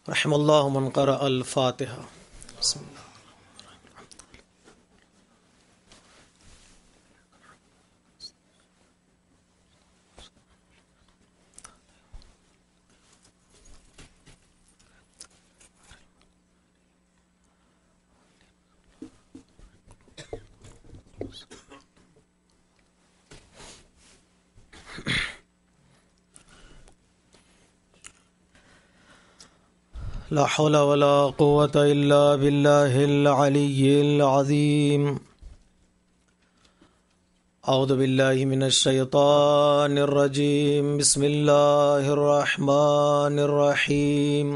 رحم اللہ من قرأ الفاتحہ. بسم اللہ. لا حول ولا قوة إلا بالله العلي العظيم. أعوذ بالله من الشيطان الرجيم. بسم الله الرحمن الرحيم.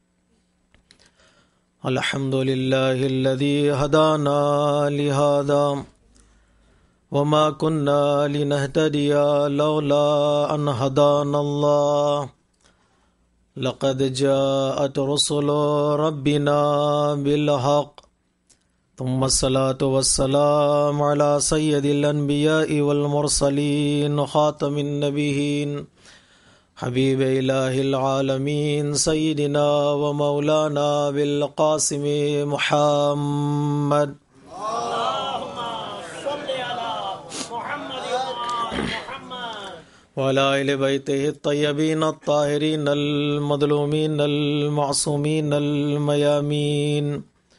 الحمد لله الذي هدانا لهذا وما كنا لنهتدي لولا أن هدانا الله. لقد جاءت رسل ربنا بالحق ثم الصلاة والسلام على سيد الأنبياء والمرسلين خاتم النبيين حبيب إله العالمين سيدنا ومولانا بالقاسم محمد وعلى آل بيته الطيبين الطاهرين المظلومين المعصومين الميامين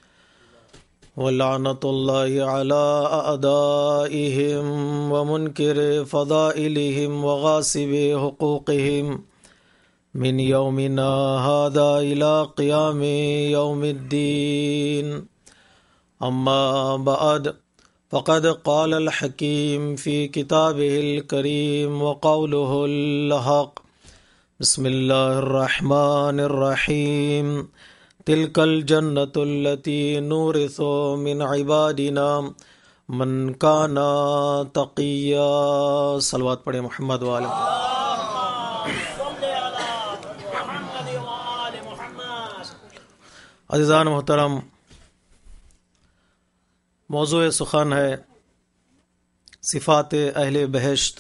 ولعنة الله على أعدائهم ومنكر فضائلهم وغاصب حقوقهم من يومنا هذا إلى قيام يوم الدين. أما بعد فقد قال الحكيم في كتابه الكريم وقوله الحق. بسم الله الرحمن الرحيم. تلك الجنة التي نورث من عبادنا من كان تقيا. صلوات پڑھیں محمد وآل عزیزان محترم، موضوع سخن ہے صفات اہل بہشت.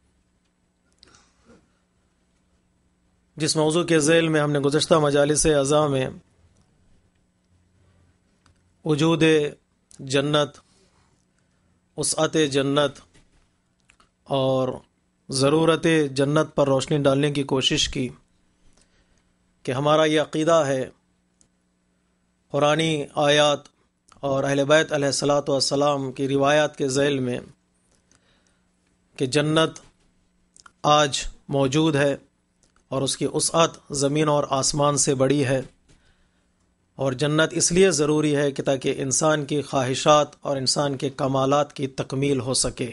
جس موضوع کے ذیل میں ہم نے گزشتہ مجالس اعضاء میں وجود جنت، وسعت جنت اور ضرورت جنت پر روشنی ڈالنے کی کوشش کی کہ ہمارا یہ عقیدہ ہے قرآنی آیات اور اہل بیت علیہ الصلاۃ والسلام کی روایات کے ذیل میں کہ جنت آج موجود ہے اور اس کی وسعت زمین اور آسمان سے بڑی ہے، اور جنت اس لیے ضروری ہے کہ تاکہ انسان کی خواہشات اور انسان کے کمالات کی تکمیل ہو سکے.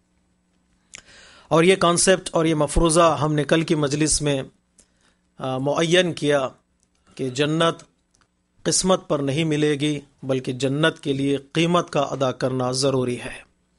اور یہ کانسیپٹ اور یہ مفروضہ ہم نے کل کی مجلس میں معین کیا کہ جنت قسمت پر نہیں ملے گی، بلکہ جنت کے لیے قیمت کا ادا کرنا ضروری ہے.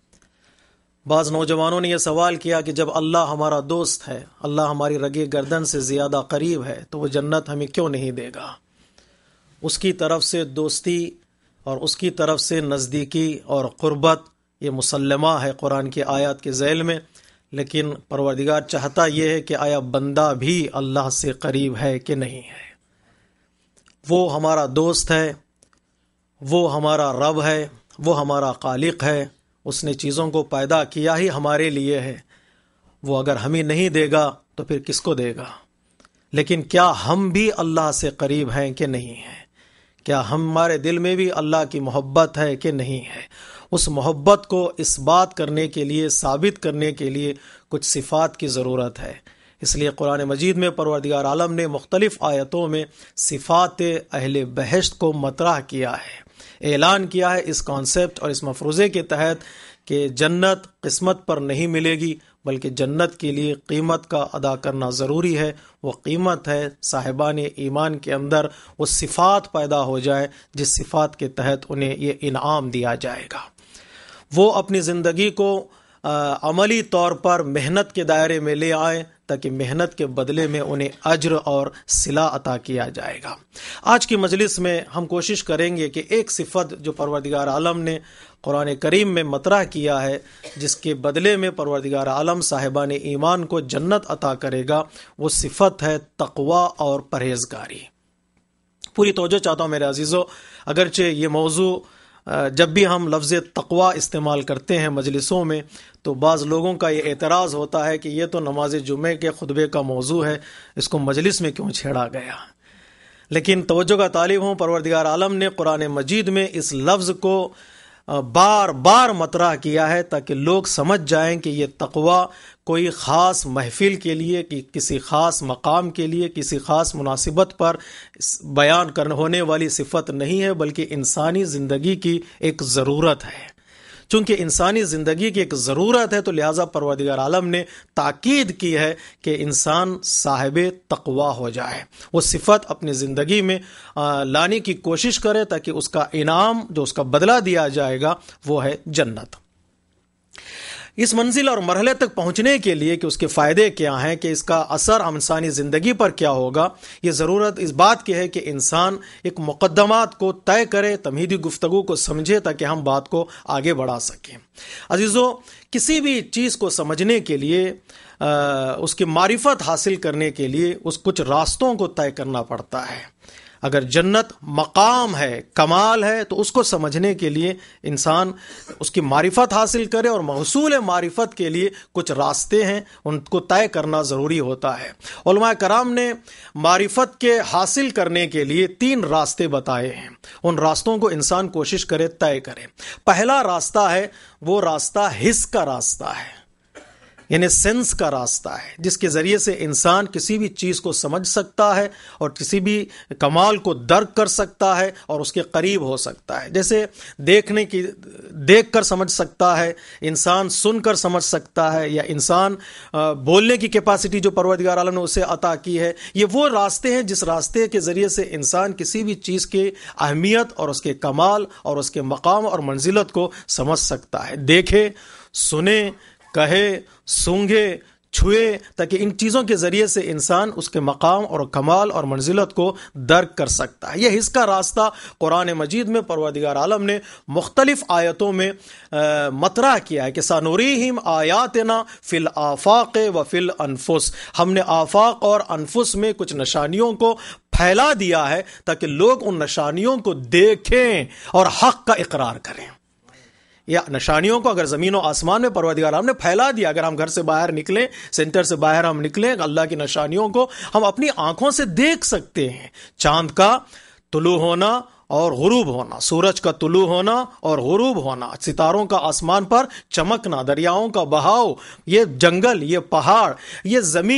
بعض نوجوانوں نے یہ سوال کیا کہ جب اللہ ہمارا دوست ہے، اللہ ہماری رگے گردن سے زیادہ قریب ہے، تو وہ جنت ہمیں کیوں نہیں دے گا؟ اس کی طرف سے دوستی اور اس کی طرف سے نزدیکی اور قربت یہ مسلمہ ہے قرآن کی آیات کے ذیل میں، لیکن پروردگار چاہتا یہ ہے کہ آیا بندہ بھی اللہ سے قریب ہے کہ نہیں ہے. وہ ہمارا دوست ہے، وہ ہمارا رب ہے، وہ ہمارا خالق ہے. اس نے چیزوں کو پیدا کیا ہی ہمارے لیے ہے. وہ اگر ہمیں نہیں دے گا تو پھر کس کو دے گا؟ لیکن کیا ہم بھی اللہ سے قریب ہیں کہ نہیں ہیں؟ کیا ہمارے دل میں بھی اللہ کی محبت ہے کہ نہیں ہے؟ اس محبت کو اس بات کرنے کے لیے، ثابت کرنے کے لیے کچھ صفات کی ضرورت ہے. اس لیے قرآن مجید میں پروردگار عالم نے مختلف آیتوں میں صفات اہل بہشت کو مطرح کیا ہے، اعلان کیا ہے اس کانسیپٹ اور اس مفروضے کے تحت کہ جنت قسمت پر نہیں ملے گی، بلکہ جنت کے لیے قیمت کا ادا کرنا ضروری ہے. وہ قیمت ہے صاحبان ایمان کے اندر وہ صفات پیدا ہو جائے جس صفات کے تحت انہیں یہ انعام دیا جائے گا. وہ اپنی زندگی کو عملی طور پر محنت کے دائرے میں لے آئیں تاکہ محنت کے بدلے میں انہیں اجر اور صلہ عطا کیا جائے گا. آج کی مجلس میں ہم کوشش کریں گے کہ ایک صفت جو پروردگار عالم نے قرآن کریم میں مطرح کیا ہے، جس کے بدلے میں پروردگار عالم صاحبان ایمان کو جنت عطا کرے گا، وہ صفت ہے تقوی اور پرہیزگاری. پوری توجہ چاہتا ہوں میرے عزیزو، اگرچہ یہ موضوع جب بھی ہم لفظ تقوی استعمال کرتے ہیں مجلسوں میں تو بعض لوگوں کا یہ اعتراض ہوتا ہے کہ یہ تو نماز جمعے کے خطبے کا موضوع ہے، اس کو مجلس میں کیوں چھیڑا گیا؟ لیکن توجہ کا طالب ہوں، پروردگار عالم نے قرآن مجید میں اس لفظ کو بار بار مطرح کیا ہے تاکہ لوگ سمجھ جائیں کہ یہ تقوی کوئی خاص محفل کے لیے، کہ کسی خاص مقام کے لیے، کسی خاص مناسبت پر بیان ہونے والی صفت نہیں ہے، بلکہ انسانی زندگی کی ایک ضرورت ہے۔ چونکہ انسانی زندگی کی ایک ضرورت ہے تو لہٰذا پروردگار عالم نے تاکید کی ہے کہ انسان صاحب تقوی ہو جائے، وہ صفت اپنی زندگی میں لانے کی کوشش کرے تاکہ اس کا انعام، جو اس کا بدلہ دیا جائے گا، وہ ہے جنت۔ اس منزل اور مرحلے تک پہنچنے کے لیے کہ اس کے فائدے کیا ہیں، کہ اس کا اثر انسانی زندگی پر کیا ہوگا، یہ ضرورت اس بات کی ہے کہ انسان ایک مقدمات کو طے کرے، تمہیدی گفتگو کو سمجھے تاکہ ہم بات کو آگے بڑھا سکیں۔ عزیزو، کسی بھی چیز کو سمجھنے کے لیے، اس کی معرفت حاصل کرنے کے لیے اس کچھ راستوں کو طے کرنا پڑتا ہے۔ اگر جنت مقام ہے، کمال ہے، تو اس کو سمجھنے کے لیے انسان اس کی معرفت حاصل کرے، اور محصول معرفت کے لیے کچھ راستے ہیں، ان کو طے کرنا ضروری ہوتا ہے۔ علماء کرام نے معرفت کے حاصل کرنے کے لیے 3 راستے بتائے ہیں، ان راستوں کو انسان کوشش کرے، طے کرے۔ پہلا راستہ ہے وہ راستہ حس کا راستہ ہے، یعنی سینس کا راستہ ہے، جس کے ذریعے سے انسان کسی بھی چیز کو سمجھ سکتا ہے اور کسی بھی کمال کو درک کر سکتا ہے اور اس کے قریب ہو سکتا ہے۔ جیسے دیکھ کر سمجھ سکتا ہے انسان، سن کر سمجھ سکتا ہے، یا انسان بولنے کی کیپیسٹی جو پروردگار عالم نے اسے عطا کی ہے۔ یہ وہ راستے ہیں جس راستے کے ذریعے سے انسان کسی بھی چیز کی اہمیت اور اس کے کمال اور اس کے مقام اور منزلت کو سمجھ سکتا ہے، دیکھے، سنے، کہے، سونگھے، چھوئے، تاکہ ان چیزوں کے ذریعے سے انسان اس کے مقام اور کمال اور منزلت کو درک کر سکتا ہے۔ یہ اس کا راستہ قرآن مجید میں پروردگار عالم نے مختلف آیتوں میں مطرح کیا ہے کہ سَنُرِيهِمْ آیاتنا فی الآفاق وفی الانفس، ہم نے آفاق اور انفس میں کچھ نشانیوں کو پھیلا دیا ہے تاکہ لوگ ان نشانیوں کو دیکھیں اور حق کا اقرار کریں۔ یا نشانیوں کو اگر زمین و آسمان میں پروردگار عالم نے پھیلا دیا، اگر ہم گھر سے باہر نکلیں، سینٹر سے باہر ہم نکلیں، اللہ کی نشانیوں کو ہم اپنی آنکھوں سے دیکھ سکتے ہیں۔ چاند کا طلوع ہونا اور غروب ہونا، سورج کا طلوع ہونا اور غروب ہونا، ستاروں کا آسمان پر چمکنا، دریاؤں کا بہاؤ، یہ جنگل، یہ پہاڑ، یہ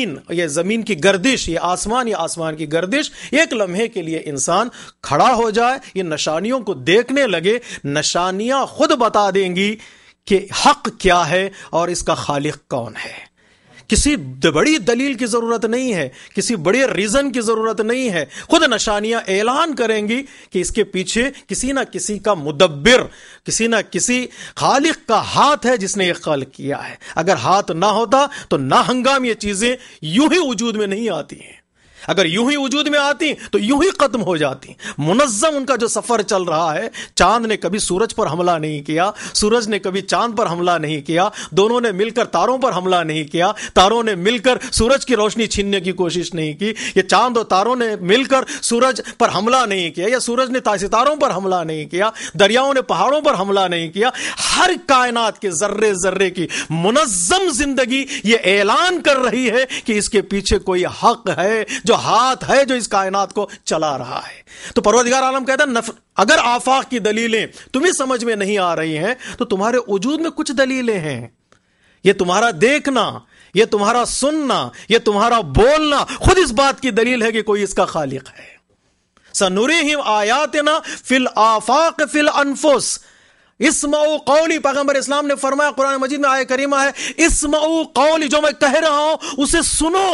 زمین کی گردش، یہ آسمان کی گردش، ایک لمحے کے لیے انسان کھڑا ہو جائے، یہ نشانیوں کو دیکھنے لگے، نشانیاں خود بتا دیں گی کہ حق کیا ہے اور اس کا خالق کون ہے۔ کسی بڑی دلیل کی ضرورت نہیں ہے، کسی بڑے ریزن کی ضرورت نہیں ہے، خود نشانیاں اعلان کریں گی کہ اس کے پیچھے کسی نہ کسی کا مدبر، کسی نہ کسی خالق کا ہاتھ ہے جس نے یہ خلق کیا ہے۔ اگر ہاتھ نہ ہوتا تو ناہنگام یہ چیزیں یوں ہی وجود میں نہیں آتی ہیں، اگر یوں ہی وجود میں آتی تو یوں ہی ختم ہو جاتی۔ منظم ان کا جو سفر چل رہا ہے، چاند نے کبھی سورج پر حملہ نہیں کیا، سورج نے کبھی چاند پر حملہ نہیں کیا، دونوں نے مل کر تاروں پر حملہ نہیں کیا، تاروں نے مل کر سورج کی روشنی چھیننے کی کوشش نہیں کی، یہ چاند اور تاروں نے مل کر سورج پر حملہ نہیں کیا، یا سورج نے ستاروں پر حملہ نہیں کیا، دریاؤں نے پہاڑوں پر حملہ نہیں کیا۔ ہر کائنات کے ذرے ذرے کی منظم زندگی یہ اعلان کر رہی ہے کہ اس کے پیچھے کوئی حق ہے، جو ہاتھ ہے جو اس کائنات کو چلا رہا ہے۔ تو پروردگار عالم کہتا ہے اگر آفاق کی دلیلیں تمہیں سمجھ میں نہیں آ رہی ہیں تو تمہارے وجود میں کچھ دلیلیں ہیں، یہ تمہارا دیکھنا، یہ تمہارا سننا، یہ تمہارا بولنا خود اس بات کی دلیل ہے کہ کوئی اس کا خالق ہے۔ سَنُرِيهِمْ آیاتنا فی الآفاق فی الانفس، اسمعوا قولی، پیغمبر اسلام نے فرمایا، قرآن مجید میں آیت کریمہ ہے، اسمعوا قولی، جو میں کہہ رہا ہوں اسے سنو۔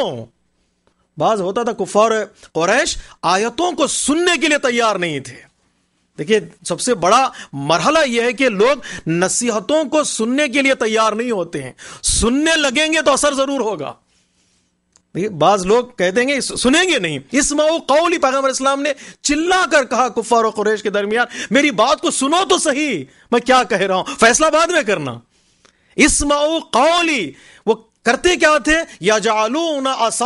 بعض ہوتا تھا کفار قریش آیتوں کو سننے کے لیے تیار نہیں تھے۔ دیکھیے، سب سے بڑا مرحلہ یہ ہے کہ لوگ نصیحتوں کو سننے کے لیے تیار نہیں ہوتے ہیں، سننے لگیں گے تو اثر ضرور ہوگا۔ بعض لوگ کہتے ہیں سنیں گے نہیں۔ اسمعوا قولی، پیغمبر اسلام نے چلا کر کہا کفار و قریش کے درمیان، میری بات کو سنو تو صحیح، میں کیا کہہ رہا ہوں، فیصلہ بعد میں کرنا۔ اسمعوا قولی، وہ کرتے کیا تھے؟ یجعلون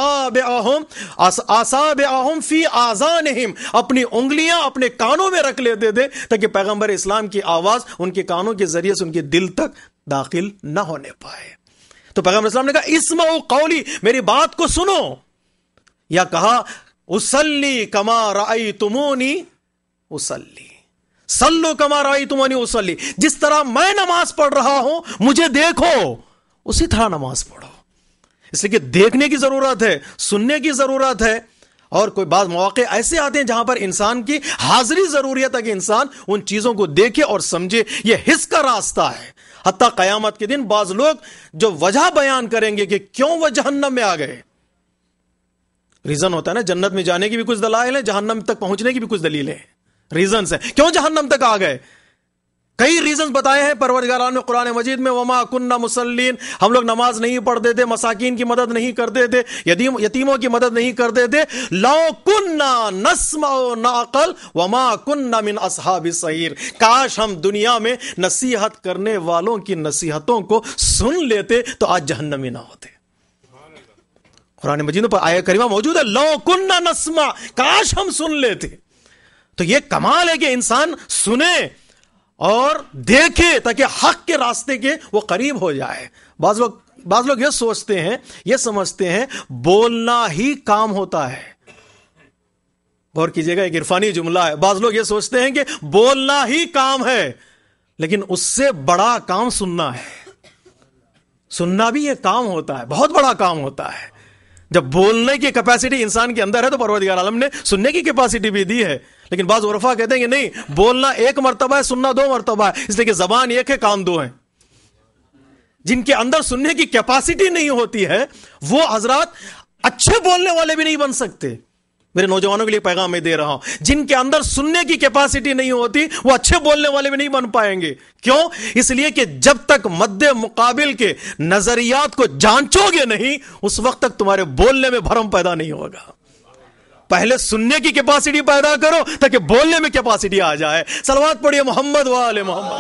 اصابعہم فی آذانہم، اپنی انگلیاں اپنے کانوں میں رکھ لیتے تھے تاکہ پیغمبر اسلام کی آواز ان کے کانوں کے ذریعے سے ان کے دل تک داخل نہ ہونے پائے۔ تو پیغمبر اسلام نے کہا اسمعوا قولی، میری بات کو سنو، یا کہا اصلی کما رأیتمونی اصلی، صلو کما رأیتمونی اصلی، جس طرح میں نماز پڑھ رہا ہوں مجھے دیکھو، اسی طرح نماز پڑھو۔ اس لیے کہ دیکھنے کی ضرورت ہے، سننے کی ضرورت ہے، اور کوئی بعض مواقع ایسے آتے ہیں جہاں پر انسان کی حاضری ضروری ہے تاکہ انسان ان چیزوں کو دیکھے اور سمجھے۔ یہ حس کا راستہ ہے۔ حتیٰ قیامت کے دن بعض لوگ جو وجہ بیان کریں گے کہ کیوں وہ جہنم میں آ گئے، ریزن ہوتا ہے نا، جنت میں جانے کی بھی کچھ دلائل ہیں، جہنم تک پہنچنے کی بھی کچھ دلیلیں ہیں، ریزنز ہیں کیوں جہنم تک آ گئے۔ کئی ریزنز بتائے ہیں پروردگار نے قرآن مجید میں، وما کننا مسلین، ہم لوگ نماز نہیں پڑھتے تھے، مساکین کی مدد نہیں کرتے تھے، یتیموں کی مدد نہیں کرتے تھے، لو کننا نسمع نعقل وما کننا من اصحاب السعیر، کاش ہم دنیا میں نصیحت کرنے والوں کی نصیحتوں کو سن لیتے تو آج جہنمی نہ ہوتے۔ قرآن مجید پر آیت کریمہ موجود ہے، لو کننا نسمع، کاش ہم سن لیتے۔ تو یہ کمال ہے کہ انسان سنے اور دیکھے تاکہ حق کے راستے کے وہ قریب ہو جائے۔ بعض لوگ یہ سوچتے ہیں، یہ سمجھتے ہیں بولنا ہی کام ہوتا ہے۔ غور کیجئے گا، ایک عرفانی جملہ ہے، بعض لوگ یہ سوچتے ہیں کہ بولنا ہی کام ہے، لیکن اس سے بڑا کام سننا ہے۔ سننا بھی ایک کام ہوتا ہے، بہت بڑا کام ہوتا ہے۔ جب بولنے کی کیپیسٹی انسان کے اندر ہے تو پروردگار عالم نے سننے کی کیپیسٹی بھی دی ہے، لیکن بعض عرفا کہتے ہیں کہ نہیں، بولنا ایک مرتبہ ہے، سننا 2 مرتبہ ہے، اس لیے کہ زبان ایک ہے، کان 2 ہیں۔ جن کے اندر سننے کی کیپیسٹی نہیں ہوتی ہے وہ حضرات اچھے بولنے والے بھی نہیں بن سکتے۔ میرے نوجوانوں کے لیے پیغام میں دے رہا ہوں، جن کے اندر سننے کی کیپیسٹی نہیں ہوتی وہ اچھے بولنے والے بھی نہیں بن پائیں گے۔ کیوں؟ اس لیے کہ جب تک مد مقابل کے نظریات کو جانچو گے نہیں، اس وقت تک تمہارے بولنے میں بھرم پیدا نہیں ہوگا۔ پہلے سننے کی کیپیسٹی پیدا کرو تاکہ بولنے میں کیپیسٹی آ جائے۔ صلوات پڑھیے محمد وآل محمد۔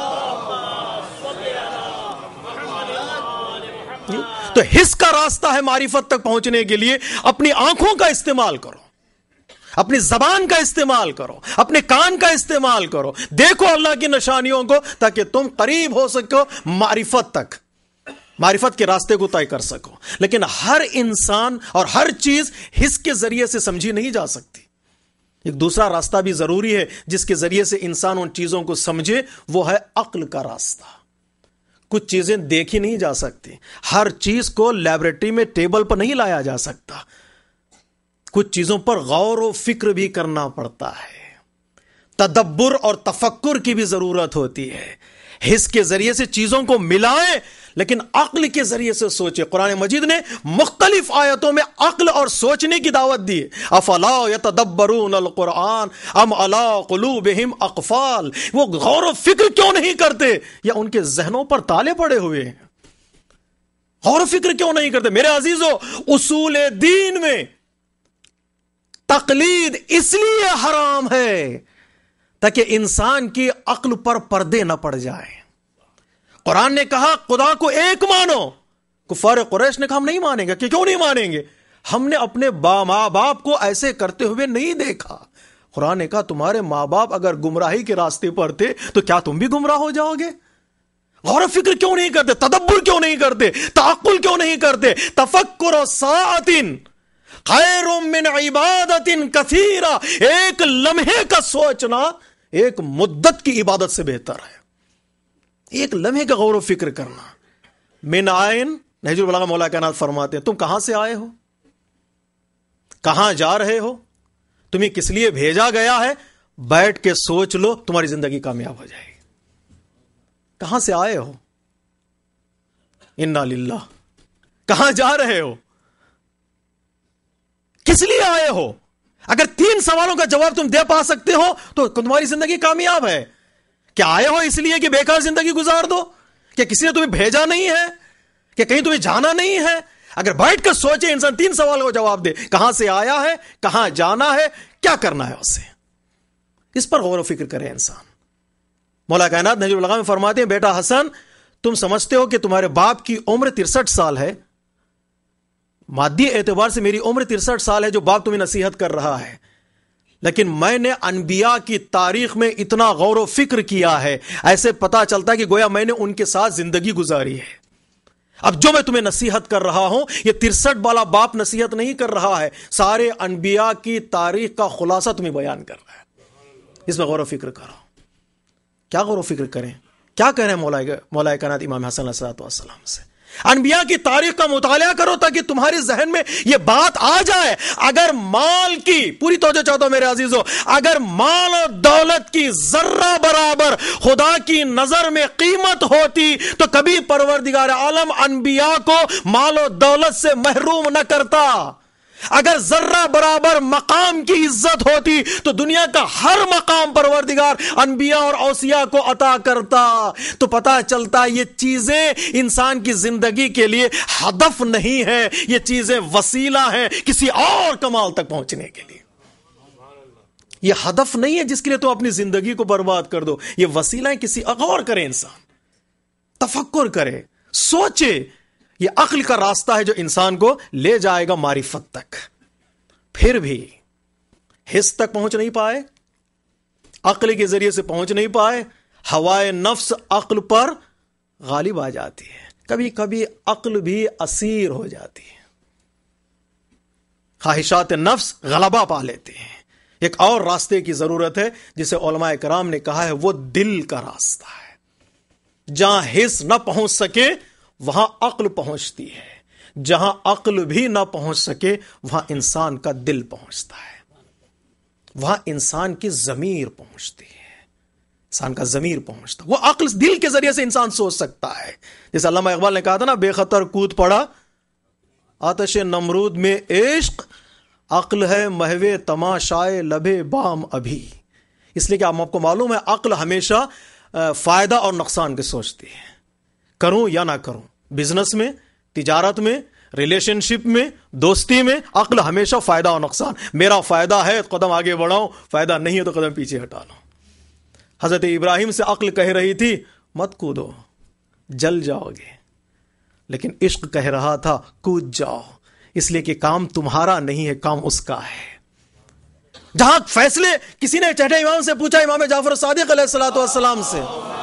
تو حس کا راستہ ہے معرفت تک پہنچنے کے لیے اپنی آنکھوں کا استعمال کرو، اپنی زبان کا استعمال کرو، اپنے کان کا استعمال کرو، دیکھو اللہ کی نشانیوں کو تاکہ تم قریب ہو سکو معرفت تک، معرفت کے راستے کو طے کر سکو۔ لیکن ہر انسان اور ہر چیز حس کے ذریعے سے سمجھی نہیں جا سکتی۔ ایک دوسرا راستہ بھی ضروری ہے جس کے ذریعے سے انسان ان چیزوں کو سمجھے، وہ ہے عقل کا راستہ۔ کچھ چیزیں دیکھی نہیں جا سکتی، ہر چیز کو لیبورٹری میں ٹیبل پر نہیں لایا جا سکتا، کچھ چیزوں پر غور و فکر بھی کرنا پڑتا ہے، تدبر اور تفکر کی بھی ضرورت ہوتی ہے۔ حس کے ذریعے سے چیزوں کو ملائیں لیکن عقل کے ذریعے سے سوچے۔ قرآن مجید نے مختلف آیتوں میں عقل اور سوچنے کی دعوت دی۔ افلا یتدبرون القرآن ام علی قلوبہم اقفال، وہ غور و فکر کیوں نہیں کرتے، یا ان کے ذہنوں پر تالے پڑے ہوئے ہیں؟ غور و فکر کیوں نہیں کرتے؟ میرے عزیزو، اصول دین میں تقلید اس لیے حرام ہے تاکہ انسان کی عقل پر پردے نہ پڑ جائے۔ قرآن نے کہا خدا کو ایک مانو، کفار قریش نے کہا ہم نہیں مانیں گے۔ کہ کیوں نہیں مانیں گے؟ ہم نے اپنے ماں باپ کو ایسے کرتے ہوئے نہیں دیکھا۔ قرآن نے کہا تمہارے ماں باپ اگر گمراہی کے راستے پر تھے تو کیا تم بھی گمراہ ہو جاؤ گے؟ غور و فکر کیوں نہیں کرتے؟ تدبر کیوں نہیں کرتے؟ تعقل کیوں نہیں کرتے؟ تفکر ساعۃ خیر من عبادت کثیرہ، ایک لمحے کا سوچنا ایک مدت کی عبادت سے بہتر ہے۔ ایک لمحے کا غور و فکر کرنا۔ من آئین، نہج البلاغہ مولا کائنات فرماتے ہیں تم کہاں سے آئے ہو، کہاں جا رہے ہو، تمہیں کس لیے بھیجا گیا ہے، بیٹھ کے سوچ لو، تمہاری زندگی کامیاب ہو جائے گی۔ کہاں سے آئے ہو، انا للہ، کہاں جا رہے ہو، کس لیے آئے ہو؟ اگر 3 سوالوں کا جواب تم دے پا سکتے ہو تو تمہاری زندگی کامیاب ہے۔ کیا آئے ہو اس لیے کہ بیکار زندگی گزار دو، کہ کسی نے تمہیں بھیجا نہیں ہے، کہ کہیں تمہیں جانا نہیں ہے؟ اگر بیٹھ کر سوچے انسان 3 سوالوں کا جواب دے، کہاں سے آیا ہے، کہاں جانا ہے، کیا کرنا ہے اسے، اس پر غور و فکر کرے انسان۔ مولا کائنات نہج البلاغہ میں فرماتے ہیں بیٹا حسن، تم سمجھتے ہو کہ تمہارے باپ کی عمر 63 سال ہے، مادی اعتبار سے میری عمر 63 سال ہے جو باپ تمہیں نصیحت کر رہا ہے، لیکن میں نے انبیاء کی تاریخ میں اتنا غور و فکر کیا ہے، ایسے پتا چلتا ہے کہ گویا میں نے ان کے ساتھ زندگی گزاری ہے۔ اب جو میں تمہیں نصیحت کر رہا ہوں یہ 63 والا باپ نصیحت نہیں کر رہا ہے، سارے انبیاء کی تاریخ کا خلاصہ تمہیں بیان کر رہا ہے، اس میں غور و فکر کرو۔ کیا غور و فکر کریں؟ کیا کہہ رہے ہیں مولا کائنات امام حسن علیہ السلام سے؟ انبیاء کی تاریخ کا مطالعہ کرو تاکہ تمہارے ذہن میں یہ بات آ جائے، اگر مال کی، پوری توجہ چاہتا ہوں میرے عزیزو، اگر مال و دولت کی ذرہ برابر خدا کی نظر میں قیمت ہوتی تو کبھی پروردگار عالم انبیاء کو مال و دولت سے محروم نہ کرتا۔ اگر ذرہ برابر مقام کی عزت ہوتی تو دنیا کا ہر مقام پروردگار انبیاء اور اوصیاء کو عطا کرتا۔ تو پتہ چلتا یہ چیزیں انسان کی زندگی کے لیے ہدف نہیں ہے، یہ چیزیں وسیلہ ہیں کسی اور کمال تک پہنچنے کے لیے۔ یہ ہدف نہیں ہے جس کے لیے تو اپنی زندگی کو برباد کر دو، یہ وسیلہ ہے کسی غور کرے، انسان تفکر کرے، سوچے۔ یہ عقل کا راستہ ہے جو انسان کو لے جائے گا معرفت تک، پھر بھی حس تک پہنچ نہیں پائے، عقل کے ذریعے سے پہنچ نہیں پائے، ہوائے نفس عقل پر غالب آ جاتی ہے، کبھی کبھی عقل بھی اسیر ہو جاتی ہے، خواہشات نفس غلبہ پا لیتے ہیں۔ ایک اور راستے کی ضرورت ہے جسے علماء کرام نے کہا ہے وہ دل کا راستہ ہے۔ جہاں حس نہ پہنچ سکے وہاں عقل پہنچتی ہے، جہاں عقل بھی نہ پہنچ سکے وہاں انسان کا دل پہنچتا ہے، وہاں انسان کی ضمیر پہنچتی ہے، انسان کا ضمیر پہنچتا ہے۔ وہ عقل دل کے ذریعے سے انسان سوچ سکتا ہے، جیسے علامہ اقبال نے کہا تھا نا، بے خطر کود پڑا آتش نمرود میں عشق، عقل ہے محو تماشائے لبے بام ابھی۔ اس لیے کہ آپ کو معلوم ہے عقل ہمیشہ فائدہ اور نقصان کے سوچتی ہے، کروں یا نہ کروں، بزنس میں، تجارت میں، ریلیشن شپ میں، دوستی میں، عقل ہمیشہ فائدہ اور نقصان۔ میرا فائدہ ہے تو قدم آگے بڑھاؤں، فائدہ نہیں ہے تو قدم پیچھے ہٹا لو۔ حضرت ابراہیم سے عقل کہہ رہی تھی مت کودو جل جاؤ گے، لیکن عشق کہہ رہا تھا کود جاؤ، اس لیے کہ کام تمہارا نہیں ہے، کام اس کا ہے۔ جہاں فیصلے، کسی نے چہٹے امام سے پوچھا، امام جعفر صادق علیہ السلام سے،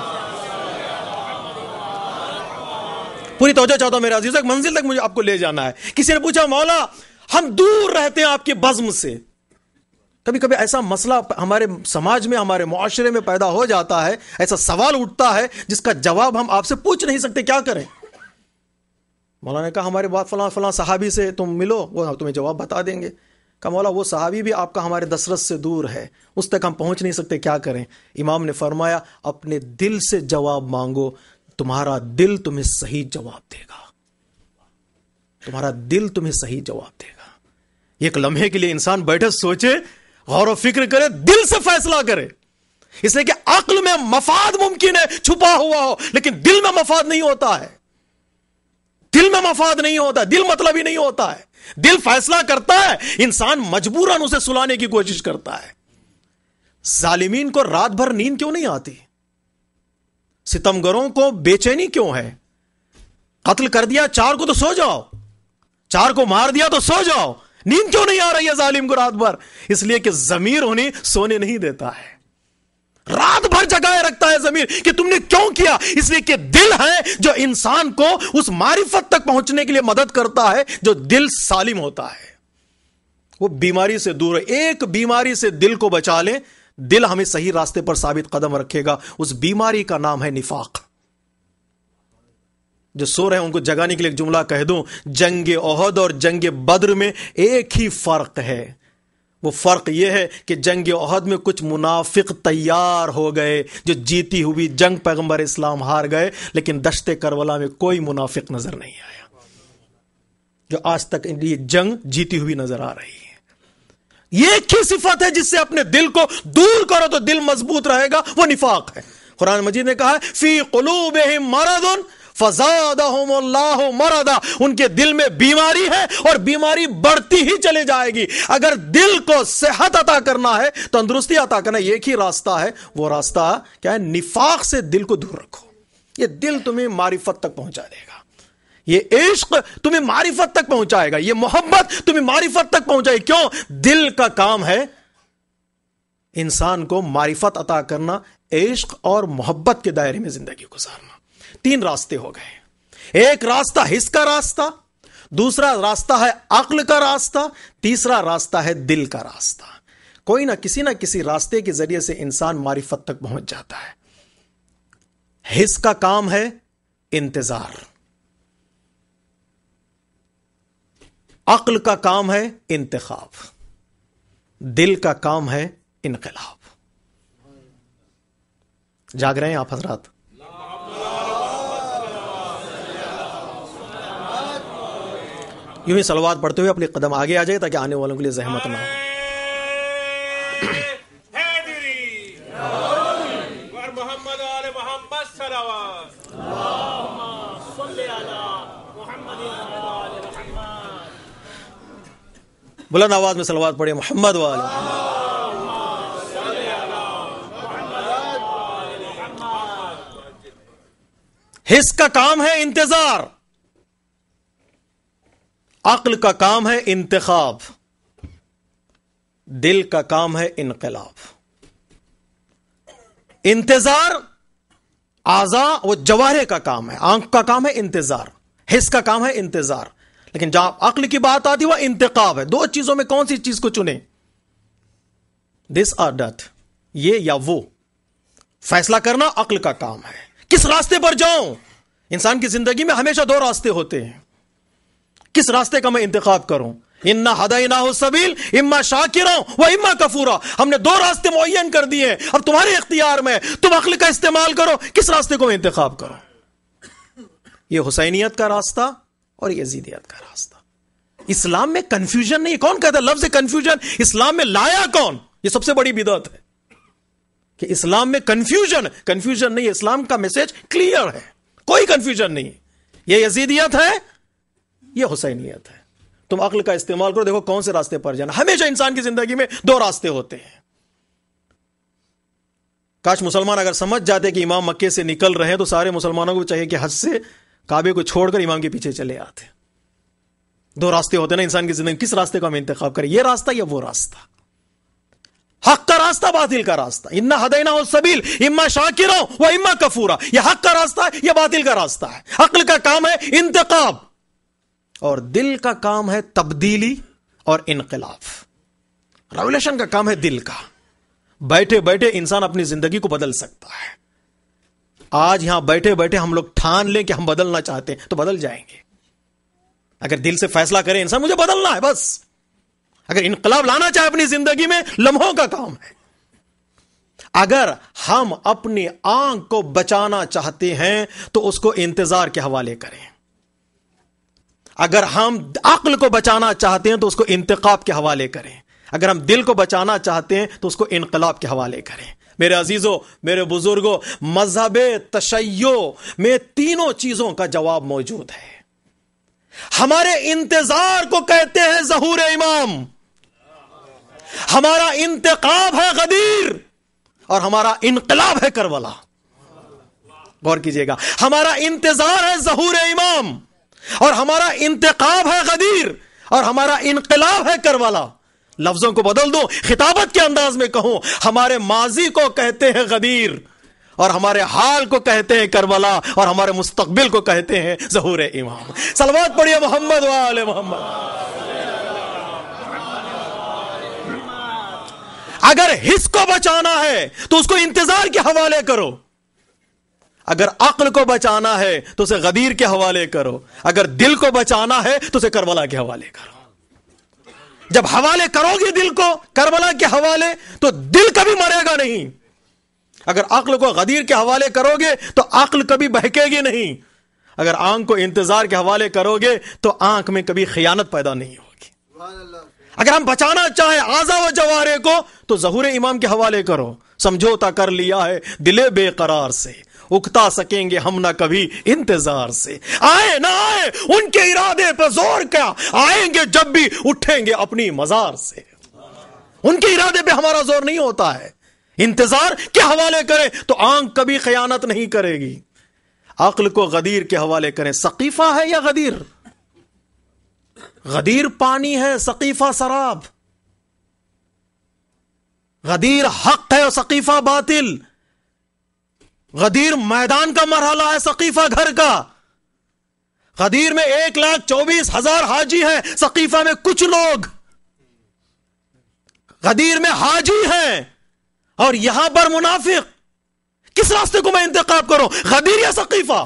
پوری توجہ چاہتا ہوں میرے عزیز، ایک منزل تک مجھے آپ کو لے جانا ہے۔ کسی نے پوچھا مولا ہم دور رہتے ہیں آپ کی بزم سے۔ کبھی کبھی ایسا مسئلہ ہمارے سماج میں، ہمارے معاشرے میں پیدا ہو جاتا ہے، ایسا سوال اٹھتا ہے جس کا جواب ہم آپ سے پوچھ نہیں سکتے، کیا کریں؟ مولا نے کہا ہمارے بعد فلاں فلاں صحابی سے تم ملو، وہ تمہیں جواب بتا دیں گے۔ کہا مولا وہ صحابی بھی آپ کا ہمارے دسترس سے دور ہے، اس تک ہم پہنچ نہیں سکتے، کیا کریں؟ امام نے فرمایا اپنے دل سے جواب مانگو، تمہارا دل تمہیں صحیح جواب دے گا، تمہارا دل تمہیں صحیح جواب دے گا۔ ایک لمحے کے لیے انسان بیٹھے، سوچے، غور و فکر کرے، دل سے فیصلہ کرے، اس لیے کہ عقل میں مفاد ممکن ہے چھپا ہوا ہو، لیکن دل میں مفاد نہیں ہوتا ہے، دل میں مفاد نہیں ہوتا، دل مطلب ہی نہیں ہوتا ہے۔ دل فیصلہ کرتا ہے، انسان مجبوراً اسے سلانے کی کوشش کرتا ہے۔ ظالمین کو رات بھر نیند کیوں نہیں آتی؟ ستمگروں کو بے چینی کیوں ہے؟ قتل کر دیا 4 کو تو سو جاؤ، 4 کو مار دیا تو سو جاؤ، نیند کیوں نہیں آ رہی ہے ظالم کو رات بھر؟ اس لیے کہ ضمیر انہیں سونے نہیں دیتا ہے، رات بھر جگائے رکھتا ہے ضمیر کہ تم نے کیوں کیا۔ اس لیے کہ دل ہے جو انسان کو اس معرفت تک پہنچنے کے لیے مدد کرتا ہے۔ جو دل سالم ہوتا ہے وہ بیماری سے دور ہے۔ ایک بیماری سے دل کو بچا لیں، دل ہمیں صحیح راستے پر ثابت قدم رکھے گا۔ اس بیماری کا نام ہے نفاق۔ جو سو رہے ہیں ان کو جگانے کے لیے ایک جملہ کہہ دوں، جنگ احد اور جنگ بدر میں ایک ہی فرق ہے، وہ فرق یہ ہے کہ جنگ احد میں کچھ منافق تیار ہو گئے جو جیتی ہوئی جنگ پیغمبر اسلام ہار گئے، لیکن دشت کربلا میں کوئی منافق نظر نہیں آیا، جو آج تک یہ جنگ جیتی ہوئی نظر آ رہی ہے۔ یہ ایک ہی صفت ہے جس سے اپنے دل کو دور کرو تو دل مضبوط رہے گا، وہ نفاق ہے۔ قرآن مجید نے کہا ہے فی قلوبہم مرض فزادہم اللہ مرضا، ان کے دل میں بیماری ہے اور بیماری بڑھتی ہی چلے جائے گی۔ اگر دل کو صحت عطا کرنا ہے، تندرستی عطا کرنا ہے، ایک ہی راستہ ہے، وہ راستہ کیا ہے؟ نفاق سے دل کو دور رکھو، یہ دل تمہیں معرفت تک پہنچا دے گا۔ یہ عشق تمہیں معرفت تک پہنچائے گا، یہ محبت تمہیں معرفت تک پہنچائے گی۔ کیوں؟ دل کا کام ہے انسان کو معرفت عطا کرنا، عشق اور محبت کے دائرے میں زندگی گزارنا۔ 3 راستے ہو گئے، ایک راستہ حس کا راستہ، دوسرا راستہ ہے عقل کا راستہ، تیسرا راستہ ہے دل کا راستہ۔ کوئی نہ کسی راستے کے ذریعے سے انسان معرفت تک پہنچ جاتا ہے۔ حس کا کام ہے انتظار، عقل کا کام ہے انتخاب، دل کا کام ہے انقلاب۔ جاگ رہے ہیں آپ حضرات؟ یوں ہی صلوات پڑھتے ہوئے اپنے قدم آگے آ جائے تاکہ آنے والوں کے لیے زحمت نہ ہو۔ بلند آواز میں صلوات پڑھیں، محمد والے حس کا کام ہے انتظار، عقل کا کام ہے انتخاب، دل کا کام ہے انقلاب۔ انتظار اعضاء و جوارح کا کام ہے، آنکھ کا کام ہے انتظار، حس کا کام ہے انتظار، لیکن جہاں عقل کی بات آتی ہے وہ انتخاب ہے۔ 2 چیزوں میں کون سی چیز کو چنیں؟ دس اور دیٹ، یہ یا وہ۔ فیصلہ کرنا عقل کا کام ہے، کس راستے پر جاؤں۔ انسان کی زندگی میں ہمیشہ 2 راستے ہوتے ہیں، کس راستے کا میں انتخاب کروں؟ اِنَّا هَدَيْنَاهُ السَّبِيلَ اِمَّا شَاكِرًا وَإِمَّا كَفُورًا۔ ہم نے 2 راستے معین کر دیے ہیں، اب تمہارے اختیار میں، تم عقل کا استعمال کرو، کس راستے کو میں انتخاب کروں۔ یہ حسینیت کا راستہ اور یزیدیت کا راستہ۔ اسلام میں کنفیوژن نہیں۔ کون کہتا ہے لفظ کنفیوژن اسلام میں لایا کون؟ یہ سب سے بڑی بدعت ہے کہ اسلام میں کنفیوژن نہیں۔ اسلام کا میسج کلیئر ہے، کوئی کنفیوژن نہیں۔ یہ یزیدیت ہے، یہ حسینیت ہے۔ تم عقل کا استعمال کرو، دیکھو کون سے راستے پر جانا۔ ہمیشہ انسان کی زندگی میں 2 راستے ہوتے ہیں۔ کاش مسلمان اگر سمجھ جاتے کہ امام مکے سے نکل رہے ہیں تو سارے مسلمانوں کو چاہیے کہ حج سے کعبے کو چھوڑ کر امام کے پیچھے چلے آتے۔ 2 راستے ہوتے ہیں نا انسان کی زندگی، کس راستے کا ہم انتخاب کریں؟ یہ راستہ یا وہ راستہ؟ حق کا راستہ، باطل کا راستہ۔ اِنَّا هَدَيْنَاهُ السَّبِيلَ اِمَّا شَاكِرًا وَإِمَّا كَفُورًا۔ یہ حق کا راستہ ہے، یہ باطل کا راستہ ہے۔ عقل کا کام ہے انتخاب اور دل کا کام ہے تبدیلی اور انقلاب۔ ریولیوشن کا کام ہے دل کا۔ بیٹھے بیٹھے انسان اپنی زندگی کو بدل سکتا ہے۔ آج یہاں بیٹھے بیٹھے ہم لوگ ٹھان لیں کہ ہم بدلنا چاہتے ہیں تو بدل جائیں گے۔ اگر دل سے فیصلہ کرے انسان مجھے بدلنا ہے بس، اگر انقلاب لانا چاہے اپنی زندگی میں، لمحوں کا کام ہے۔ اگر ہم اپنی آنکھ کو بچانا چاہتے ہیں تو اس کو انتظار کے حوالے کریں، اگر ہم عقل کو بچانا چاہتے ہیں تو اس کو انتخاب کے حوالے کریں، اگر ہم دل کو بچانا چاہتے ہیں تو اس کو انقلاب کے حوالے کریں۔ میرے عزیزوں، میرے بزرگوں، مذہب تشیع میں 3 چیزوں کا جواب موجود ہے۔ ہمارے انتظار کو کہتے ہیں ظہور امام، ہمارا انتخاب ہے غدیر، اور ہمارا انقلاب ہے کربلا۔ غور کیجئے گا، ہمارا انتظار ہے ظہور امام اور ہمارا انتخاب ہے غدیر اور ہمارا انقلاب ہے کربلا۔ لفظوں کو بدل دو، خطابت کے انداز میں کہوں، ہمارے ماضی کو کہتے ہیں غدیر اور ہمارے حال کو کہتے ہیں کربلا اور ہمارے مستقبل کو کہتے ہیں ظہور امام۔ صلوات پڑھیے محمد وآل محمد۔ اگر حس کو بچانا ہے تو اس کو انتظار کے حوالے کرو، اگر عقل کو بچانا ہے تو اسے غدیر کے حوالے کرو، اگر دل کو بچانا ہے تو اسے کربلا کے حوالے کرو۔ جب حوالے کرو گے دل کو کربلا کے حوالے تو دل کبھی مرے گا نہیں، اگر عقل کو غدیر کے حوالے کرو گے تو عقل کبھی بہکے گی نہیں، اگر آنکھ کو انتظار کے حوالے کرو گے تو آنکھ میں کبھی خیانت پیدا نہیں ہوگی۔ اگر ہم بچانا چاہیں اعضاء و جوارح کو تو ظہور امام کے حوالے کرو۔ سمجھوتا کر لیا ہے دل بے قرار سے، اکتا سکیں گے ہم نہ کبھی انتظار سے۔ آئے نہ آئے ان کے ارادے پہ زور کیا، آئیں گے جب بھی اٹھیں گے اپنی مزار سے۔ ان کے ارادے پہ ہمارا زور نہیں ہوتا ہے۔ انتظار کے حوالے کرے تو آنکھ کبھی خیانت نہیں کرے گی۔ عقل کو غدیر کے حوالے کریں. سقیفہ ہے یا غدیر؟ غدیر پانی ہے، سقیفہ سراب. غدیر حق ہے اور سقیفہ باطل. غدیر میدان کا مرحلہ ہے، سقیفہ گھر کا. غدیر میں 1,24,000 حاجی ہیں، سقیفہ میں کچھ لوگ. غدیر میں حاجی ہیں اور یہاں پر منافق. کس راستے کو میں انتخاب کروں، غدیر یا سقیفہ؟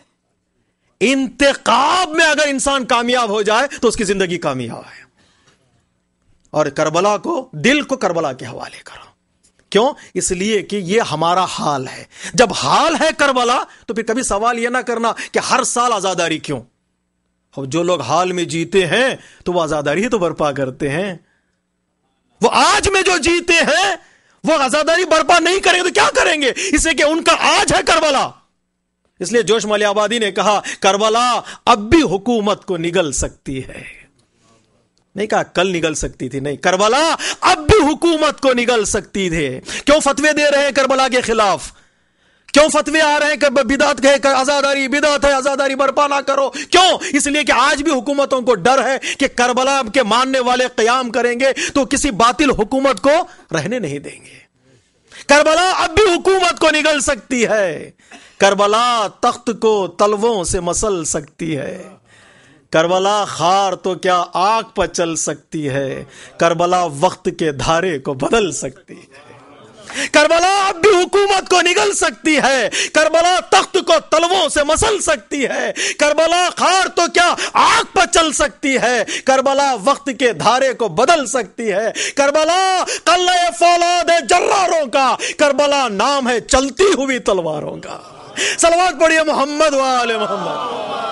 انتخاب میں اگر انسان کامیاب ہو جائے تو اس کی زندگی کامیاب ہے. اور کربلا کو، دل کو کربلا کے حوالے کرو. کیوں؟ اس لیے کہ یہ ہمارا حال ہے. جب حال ہے کربلا تو پھر کبھی سوال یہ نہ کرنا کہ ہر سال آزاداری کیوں. اب جو لوگ حال میں جیتے ہیں تو وہ آزاداری تو برپا کرتے ہیں. وہ آج میں جو جیتے ہیں وہ آزاداری برپا نہیں کریں گے تو کیا کریں گے؟ اس لیے کہ ان کا آج ہے کربلا. اس لیے جوش مالی آبادی نے کہا کربلا اب بھی حکومت کو نگل سکتی ہے. نہیں کہا کل نگل سکتی تھی، نہیں، کربلا اب بھی حکومت کو نگل سکتی تھی. کیوں فتوے دے رہے ہیں کربلا کے خلاف؟ کیوں فتوے آ رہے ہیں کہ بدعت کہ آزاداری بدعت ہے، آزاداری برپا نہ کرو؟ کیوں؟ اس لیے کہ آج بھی حکومتوں کو ڈر ہے کہ کربلا کے ماننے والے قیام کریں گے تو کسی باطل حکومت کو رہنے نہیں دیں گے. کربلا اب بھی حکومت کو نگل سکتی ہے. کربلا تخت کو تلووں سے مسل سکتی ہے. کربلا خار تو کیا آگ پر چل سکتی ہے. کربلا وقت کے دھارے کو بدل سکتی ہے. کربلا اب بھی حکومت کو نگل سکتی ہے. کربلا تخت کو تلووں سے مسل سکتی ہے. کربلا خار تو کیا آگ پر چل سکتی ہے. کربلا وقت کے دھارے کو بدل سکتی ہے. کربلا قلعہ فولاد ہے جراروں کا. کربلا نام ہے چلتی ہوئی تلواروں کا. صلوات پڑھیے محمد وآل محمد.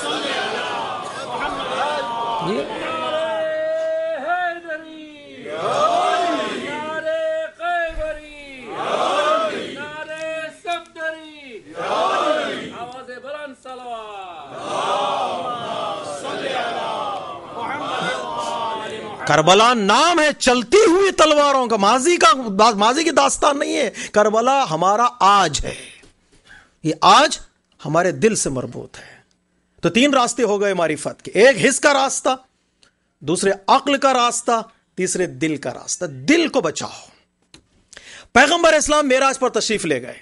کربلا نام ہے چلتی ہوئی تلواروں کا. ماضی کی داستان نہیں ہے. کربلا ہمارا آج ہے. یہ آج ہمارے دل سے مربوط ہے. تو 3 راستے ہو گئے معرفت کے. ایک حس کا راستہ، دوسرے عقل کا راستہ، تیسرے دل کا راستہ. دل کو بچاؤ. پیغمبر اسلام معراج پر تشریف لے گئے.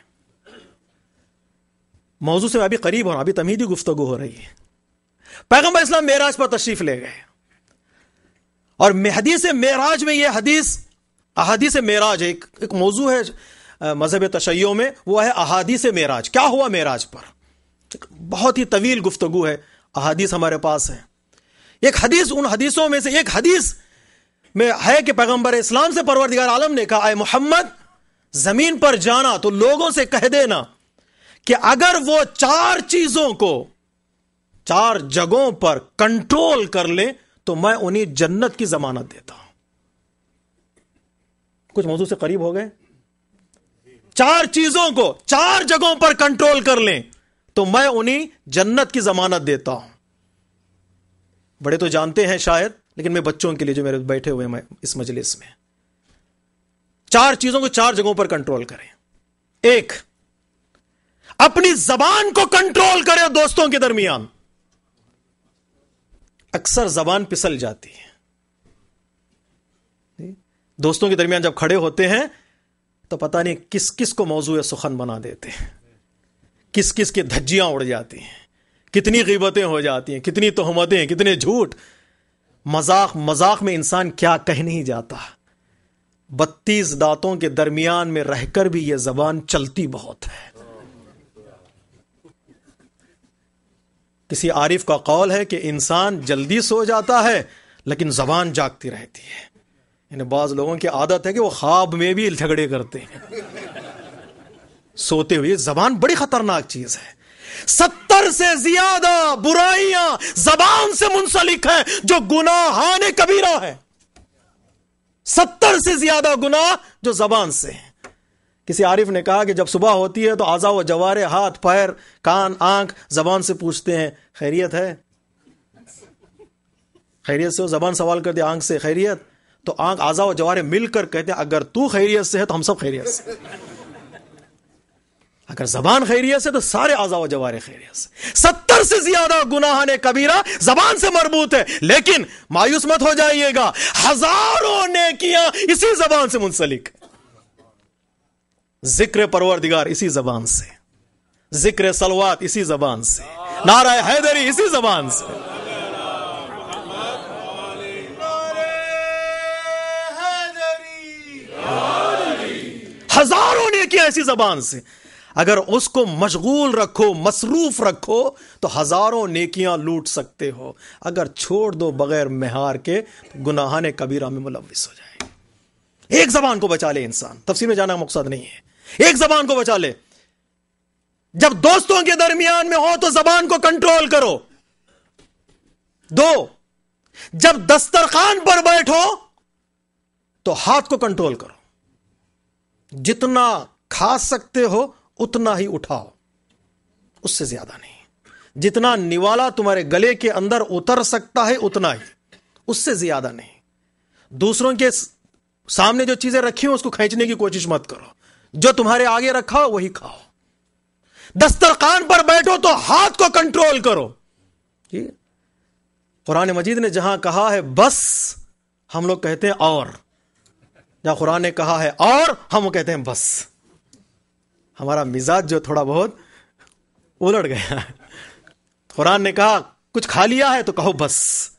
موضوع سے ابھی قریب ہونا، ابھی تمہیدی گفتگو ہو رہی ہے. پیغمبر اسلام معراج پر تشریف لے گئے اور حدیث معراج میں یہ احادیث معراج ایک موضوع ہے مذہب تشیع میں، وہ ہے احادیث معراج. کیا ہوا معراج پر؟ بہت ہی طویل گفتگو ہے، احادیث ہمارے پاس ہیں. ایک حدیث، ان حدیثوں میں سے ایک حدیث میں ہے کہ پیغمبر اسلام سے پروردگار عالم نے کہا اے محمد زمین پر جانا تو لوگوں سے کہہ دینا کہ اگر وہ 4 چیزوں کو 4 جگہوں پر کنٹرول کر لیں تو میں انہیں جنت کی ضمانت دیتا ہوں. کچھ موضوع سے قریب ہو گئے. 4 چیزوں کو 4 جگہوں پر کنٹرول کر لیں تو میں انہیں جنت کی ضمانت دیتا ہوں. بڑے تو جانتے ہیں شاید، لیکن میں بچوں کے لیے جو میرے بیٹھے ہوئے ہیں اس مجلس میں، 4 چیزوں کو 4 جگہوں پر کنٹرول کریں. ایک، اپنی زبان کو کنٹرول کریں. دوستوں کے درمیان اکثر زبان پسل جاتی ہے. دوستوں کے درمیان جب کھڑے ہوتے ہیں تو پتہ نہیں کس کس کو موضوع سخن بنا دیتے ہیں، کس کس کی دھجیاں اڑ جاتی ہیں، کتنی غیبتیں ہو جاتی ہیں، کتنی تہمتیں، کتنے جھوٹ. مذاق میں انسان کیا کہہ نہیں جاتا. 32 دانتوں کے درمیان میں رہ کر بھی یہ زبان چلتی بہت ہے. کسی عارف کا قول ہے کہ انسان جلدی سو جاتا ہے لیکن زبان جاگتی رہتی ہے. یعنی بعض لوگوں کی عادت ہے کہ وہ خواب میں بھی جھگڑے کرتے ہیں سوتے ہوئے. زبان بڑی خطرناک چیز ہے. 70 سے زیادہ برائیاں زبان سے منسلک ہیں جو گناہان کبیرہ ہے. 70 سے زیادہ گناہ جو زبان سے ہیں. کسی عارف نے کہا کہ جب صبح ہوتی ہے تو اعضاء و جوارح، ہاتھ، پیر، کان، آنکھ زبان سے پوچھتے ہیں خیریت ہے؟ خیریت سے؟ زبان سوال کرتے آنکھ سے خیریت، تو آنکھ، اعضاء و جوارح مل کر کہتے ہیں اگر تو خیریت سے ہے تو ہم سب خیریت سے. اگر زبان خیریت سے تو سارے اعضاء و جوارح خیریت سے. 70 سے زیادہ گناہ کبیرہ زبان سے مربوط ہے. لیکن مایوس مت ہو جائیے گا، ہزاروں نیکیاں اسی زبان سے منسلک. ذکر پروردگار اسی زبان سے، ذکر صلوات اسی زبان سے، نعرہ حیدری اسی زبان سے. ہزاروں نیکیاں ایسی زبان سے. اگر اس کو مشغول رکھو، مصروف رکھو تو ہزاروں نیکیاں لوٹ سکتے ہو. اگر چھوڑ دو بغیر مہار کے تو گناہان کبیرہ میں ملوث ہو جائے. ایک زبان کو بچا لے انسان، تفسیر میں جانا مقصد نہیں ہے، ایک زبان کو بچا لے. جب دوستوں کے درمیان میں ہو تو زبان کو کنٹرول کرو. 2، جب دسترخوان پر بیٹھو تو ہاتھ کو کنٹرول کرو. جتنا کھا سکتے ہو اتنا ہی اٹھاؤ، اس سے زیادہ نہیں. جتنا نوالا تمہارے گلے کے اندر اتر سکتا ہے اتنا ہی، اس سے زیادہ نہیں. دوسروں کے سامنے جو چیزیں رکھی ہوں اس کو کھینچنے کی کوشش مت کرو، جو تمہارے آگے رکھا ہو وہی کھاؤ. دسترخوان پر بیٹھو تو ہاتھ کو کنٹرول کرو. قرآن مجید نے جہاں کہا ہے بس، ہم لوگ کہتے ہیں اور. جہاں قرآن نے کہا ہے اور، ہم کہتے ہیں بس. ہمارا مزاج جو تھوڑا بہت الٹ گیا ہے. قرآن نے کہا کچھ کھا لیا ہے تو کہو بس،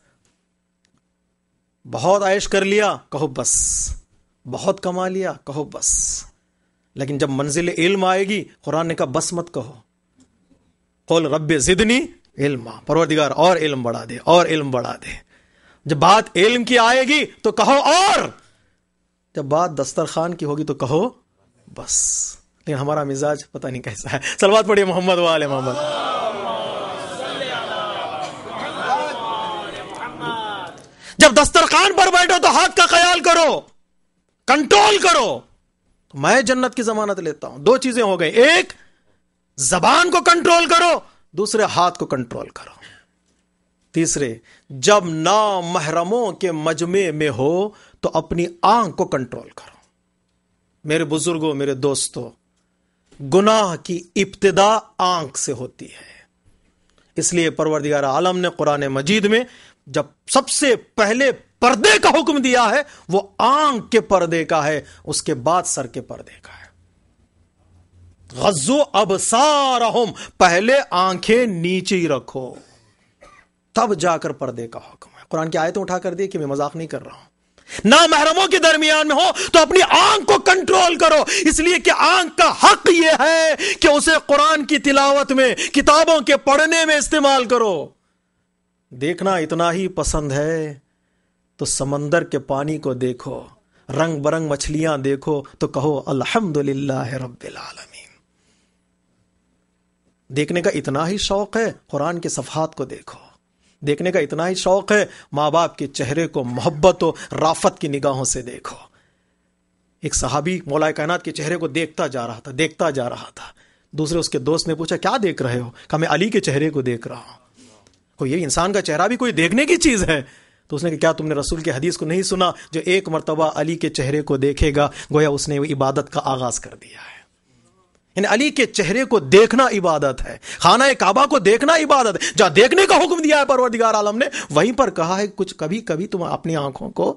بہت عیش کر لیا کہو بس، بہت کما لیا کہو بس. لیکن جب منزل علم آئے گی قرآن نے کہا بس مت کہو. قل رب زدنی علما، پروردگار اور علم بڑھا دے، اور علم بڑھا دے. جب بات علم کی آئے گی تو کہو اور، جب بات دسترخوان کی ہوگی تو کہو بس. لیکن ہمارا مزاج پتہ نہیں کیسا ہے. صلوات پڑھیے محمد و آل محمد. جب دسترخوان پر بیٹھو تو ہاتھ کا خیال کرو، کنٹرول کرو. میں جنت کی ضمانت لیتا ہوں. 2 چیزیں ہو گئی، ایک زبان کو کنٹرول کرو، دوسرے ہاتھ کو کنٹرول کرو. تیسرے، جب نامحرموں کے مجمع میں ہو تو اپنی آنکھ کو کنٹرول کرو. میرے بزرگوں، میرے دوستوں، گناہ کی ابتدا آنکھ سے ہوتی ہے. اس لیے پروردگار عالم نے قرآن مجید میں جب سب سے پہلے پردے کا حکم دیا ہے وہ آنکھ کے پردے کا ہے، اس کے بعد سر کے پردے کا ہے. غضوا ابصارہم، پہلے آنکھیں نیچے ہی رکھو تب جا کر پردے کا حکم ہے. قرآن کی آیتیں اٹھا کر دی کہ میں مذاق نہیں کر رہا ہوں. نامحرموں کے درمیان میں ہو تو اپنی آنکھ کو کنٹرول کرو، اس لیے کہ آنکھ کا حق یہ ہے کہ اسے قرآن کی تلاوت میں، کتابوں کے پڑھنے میں استعمال کرو. دیکھنا اتنا ہی پسند ہے تو سمندر کے پانی کو دیکھو، رنگ برنگ مچھلیاں دیکھو تو کہو الحمدللہ رب العالمین. دیکھنے کا اتنا ہی شوق ہے قرآن کے صفحات کو دیکھو. دیکھنے کا اتنا ہی شوق ہے ماں باپ کے چہرے کو محبت و رافت کی نگاہوں سے دیکھو. ایک صحابی مولا کائنات کے چہرے کو دیکھتا جا رہا تھا. دوسرے اس کے دوست نے پوچھا کیا دیکھ رہے ہو؟ کہا میں علی کے چہرے کو دیکھ رہا ہوں. کوئی یہ انسان کا چہرہ بھی کوئی دیکھنے کی چیز ہے؟ تو اس نے کہا کیا تم نے رسول کے حدیث کو نہیں سنا، جو ایک مرتبہ علی کے چہرے کو دیکھے گا گویا اس نے عبادت کا آغاز کر دیا ہے. یعنی علی کے چہرے کو دیکھنا عبادت ہے، خانہ کعبہ کو دیکھنا عبادت ہے. جہاں دیکھنے کا حکم دیا ہے پروردگار عالم نے وہیں پر کہا ہے کچھ کبھی کبھی تم اپنی آنکھوں کو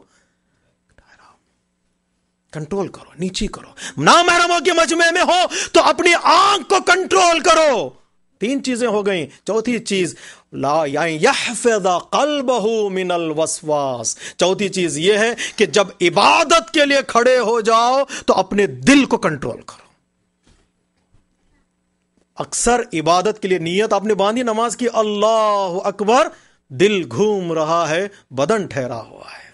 کنٹرول کرو، نیچی کرو. نامحرموں کے مجمع میں ہو تو اپنی آنکھ کو کنٹرول کرو. 3 چیزیں ہو گئیں. چوتھی چیز لا یحفظ قلبہ من الوسواس. چوتھی چیز یہ ہے کہ جب عبادت کے لیے کھڑے ہو جاؤ تو اپنے دل کو کنٹرول کرو. اکثر عبادت کے لیے نیت آپ نے باندھی نماز کی، اللہ اکبر، دل گھوم رہا ہے، بدن ٹھہرا ہوا ہے.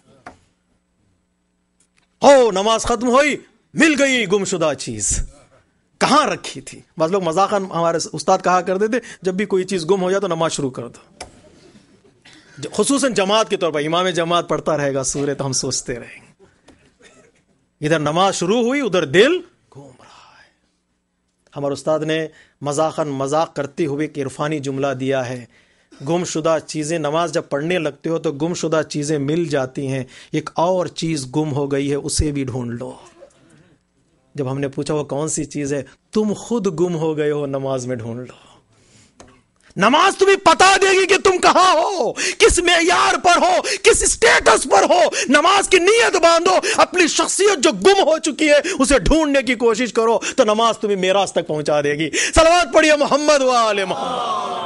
نماز ختم ہوئی، مل گئی گمشدہ چیز، کہاں رکھی تھی. بعض لوگ مذاقاً ہمارے استاد کہا کرتے تھے جب بھی کوئی چیز گم ہو جائے تو نماز شروع کر دو. خصوصاً جماعت کے طور پر امام جماعت پڑھتا رہے گا سورہ تو ہم سوچتے رہیں گے ادھر نماز شروع ہوئی ادھر دل گھوم رہا ہے. ہمارے استاد نے مذاق کرتے ہوئے ایک عرفانی جملہ دیا ہے، گم شدہ چیزیں، نماز جب پڑھنے لگتے ہو تو گم شدہ چیزیں مل جاتی ہیں، ایک اور چیز گم ہو گئی ہے اسے بھی ڈھونڈ لو. جب ہم نے پوچھا وہ کون سی چیز ہے، تم خود گم ہو گئے ہو، نماز میں ڈھونڈ لو۔ نماز تمہیں بتا دے گی کہ تم کہاں ہو، کس معیار پر ہو، کس اسٹیٹس پر ہو۔ نماز کی نیت باندھو، اپنی شخصیت جو گم ہو چکی ہے اسے ڈھونڈنے کی کوشش کرو، تو نماز تمہیں میراث تک پہنچا دے گی۔ صلوات پڑھیے محمد و آل محمد۔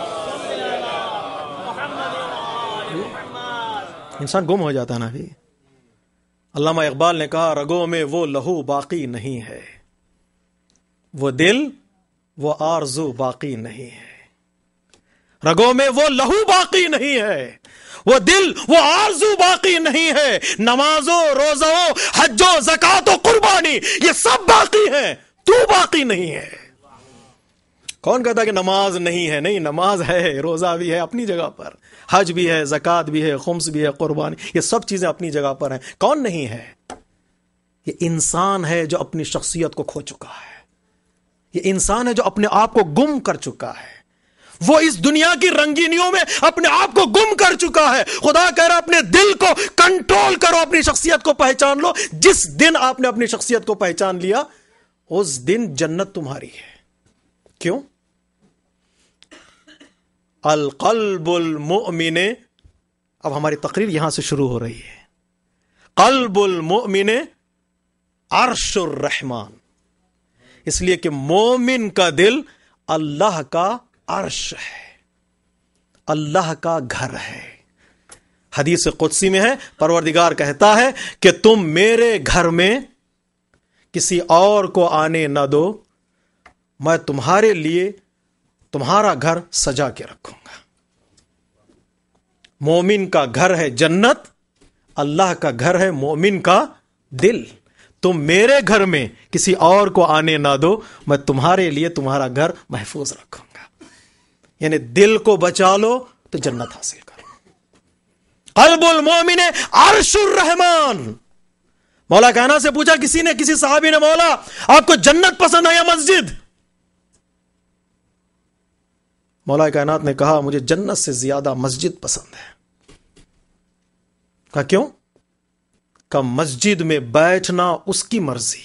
انسان گم ہو جاتا ہے نا بھی۔ علامہ اقبال نے کہا، رگوں میں وہ لہو باقی نہیں ہے، وہ دل وہ آرزو باقی نہیں ہے۔ رگوں میں وہ لہو باقی نہیں ہے، وہ دل وہ آرزو باقی نہیں ہے۔ نماز و روزہ و حج و زکات و قربانی یہ سب باقی ہیں، تو باقی نہیں ہے۔ کون کہتا کہ نماز نہیں ہے؟ نہیں، نماز ہے، روزہ بھی ہے اپنی جگہ پر، حج بھی ہے، زکات بھی ہے، خمس بھی ہے، قربانی، یہ سب چیزیں اپنی جگہ پر ہیں۔ کون نہیں ہے؟ یہ انسان ہے جو اپنی شخصیت کو کھو چکا ہے، یہ انسان ہے جو اپنے آپ کو گم کر چکا ہے، وہ اس دنیا کی رنگینیوں میں اپنے آپ کو گم کر چکا ہے۔ خدا کہہ رہا اپنے دل کو کنٹرول کرو، اپنی شخصیت کو پہچان لو۔ جس دن آپ نے اپنی شخصیت کو پہچان لیا اس دن جنت تمہاری ہے۔ کیوں؟ القلب المؤمن، اب ہماری تقریر یہاں سے شروع ہو رہی ہے۔ قلب المؤمن عرش الرحمن، اس لیے کہ مومن کا دل اللہ کا عرش ہے، اللہ کا گھر ہے۔ حدیث قدسی میں ہے، پروردگار کہتا ہے کہ تم میرے گھر میں کسی اور کو آنے نہ دو، میں تمہارے لیے تمہارا گھر سجا کے رکھوں گا۔ مومن کا گھر ہے جنت، اللہ کا گھر ہے مومن کا دل۔ تم میرے گھر میں کسی اور کو آنے نہ دو، میں تمہارے لیے تمہارا گھر محفوظ رکھوں گا۔ یعنی دل کو بچا لو تو جنت حاصل کرو۔ قلب المومن عرش الرحمن۔ مولا کائنات سے پوچھا کسی صحابی نے، مولا آپ کو جنت پسند ہے یا مسجد؟ مولا کائنات نے کہا، مجھے جنت سے زیادہ مسجد پسند ہے۔ کہا کیوں؟ کہ مسجد میں بیٹھنا اس کی مرضی،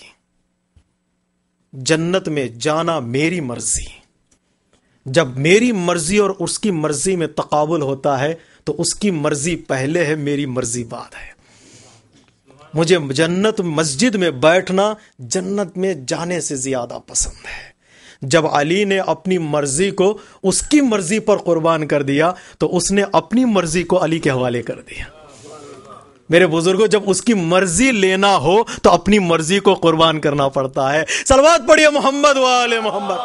جنت میں جانا میری مرضی۔ جب میری مرضی اور اس کی مرضی میں تقابل ہوتا ہے تو اس کی مرضی پہلے ہے، میری مرضی بعد ہے۔ مجھے جنت مسجد میں بیٹھنا جنت میں جانے سے زیادہ پسند ہے۔ جب علی نے اپنی مرضی کو اس کی مرضی پر قربان کر دیا تو اس نے اپنی مرضی کو علی کے حوالے کر دیا۔ میرے بزرگوں، جب اس کی مرضی لینا ہو تو اپنی مرضی کو قربان کرنا پڑتا ہے۔ صلوات پڑھیے محمد و آل محمد۔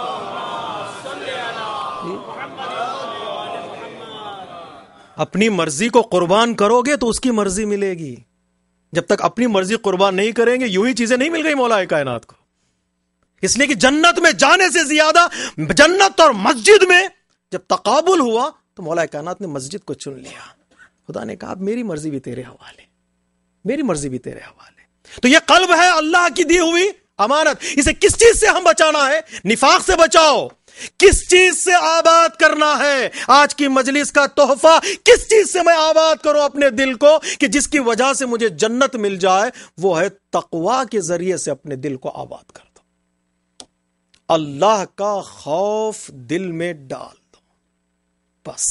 اپنی مرضی کو قربان کرو گے تو اس کی مرضی ملے گی۔ جب تک اپنی مرضی قربان نہیں کریں گے، یوں ہی چیزیں نہیں مل گئی مولا کائنات کو۔ اس لیے کہ جنت میں جانے سے زیادہ جنت اور مسجد میں جب تقابل ہوا تو مولا کائنات نے مسجد کو چن لیا۔ خدا نے کہا اب میری مرضی بھی تیرے حوالے، میری مرضی بھی تیرے حوالے۔ تو یہ قلب ہے اللہ کی دی ہوئی امانت۔ اسے کس چیز سے ہم بچانا ہے؟ نفاق سے بچاؤ۔ کس چیز سے آباد کرنا ہے؟ آج کی مجلس کا تحفہ، کس چیز سے میں آباد کروں اپنے دل کو کہ جس کی وجہ سے مجھے جنت مل جائے؟ وہ ہے تقویٰ کے ذریعے سے اپنے دل کو آباد کر دو، اللہ کا خوف دل میں ڈال دو، بس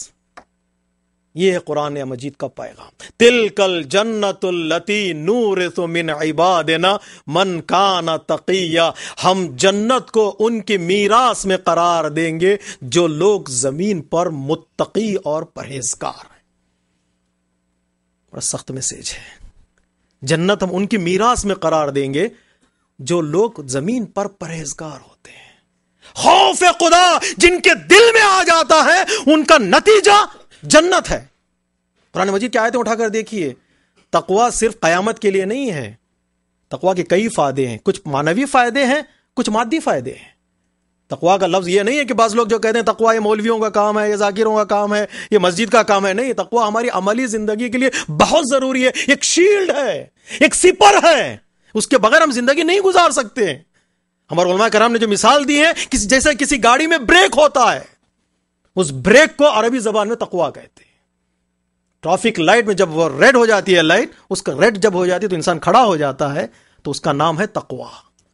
یہ ہے قرآن مجید کا پیغام۔ تلک الجنت التی نورث من عبادنا من کان تقیا، ہم جنت کو ان کی میراث میں قرار دیں گے جو لوگ زمین پر متقی اور پرہیزگار ہیں۔ بڑا سخت میسج ہے۔ جنت ہم ان کی میراث میں قرار دیں گے جو لوگ زمین پر پرہیزگار ہوتے ہیں۔ خوف خدا جن کے دل میں آ جاتا ہے ان کا نتیجہ جنت ہے۔ قرآن مجید کی آیتیں اٹھا کر دیکھیے، تقویٰ صرف قیامت کے لیے نہیں ہے۔ تقویٰ کے کئی فائدے ہیں، کچھ معنوی فائدے ہیں، کچھ مادی فائدے ہیں۔ تقویٰ کا لفظ یہ نہیں ہے کہ بعض لوگ جو کہتے ہیں تقویٰ یہ مولویوں کا کام ہے، یہ ذاکروں کا کام ہے، یہ مسجد کا کام ہے۔ نہیں، تقویٰ ہماری عملی زندگی کے لیے بہت ضروری ہے، ایک شیلڈ ہے، ایک سپر ہے، اس کے بغیر ہم زندگی نہیں گزار سکتے۔ ہمارے علماء کرام نے جو مثال دی ہے، جیسے کسی گاڑی میں بریک ہوتا ہے، اس بریک کو عربی زبان میں تقویٰ کہتے ہیں۔ ٹریفک لائٹ میں جب وہ ریڈ ہو جاتی ہے، لائٹ اس کا ریڈ جب ہو جاتی ہے تو انسان کھڑا ہو جاتا ہے، تو اس کا نام ہے تقویٰ۔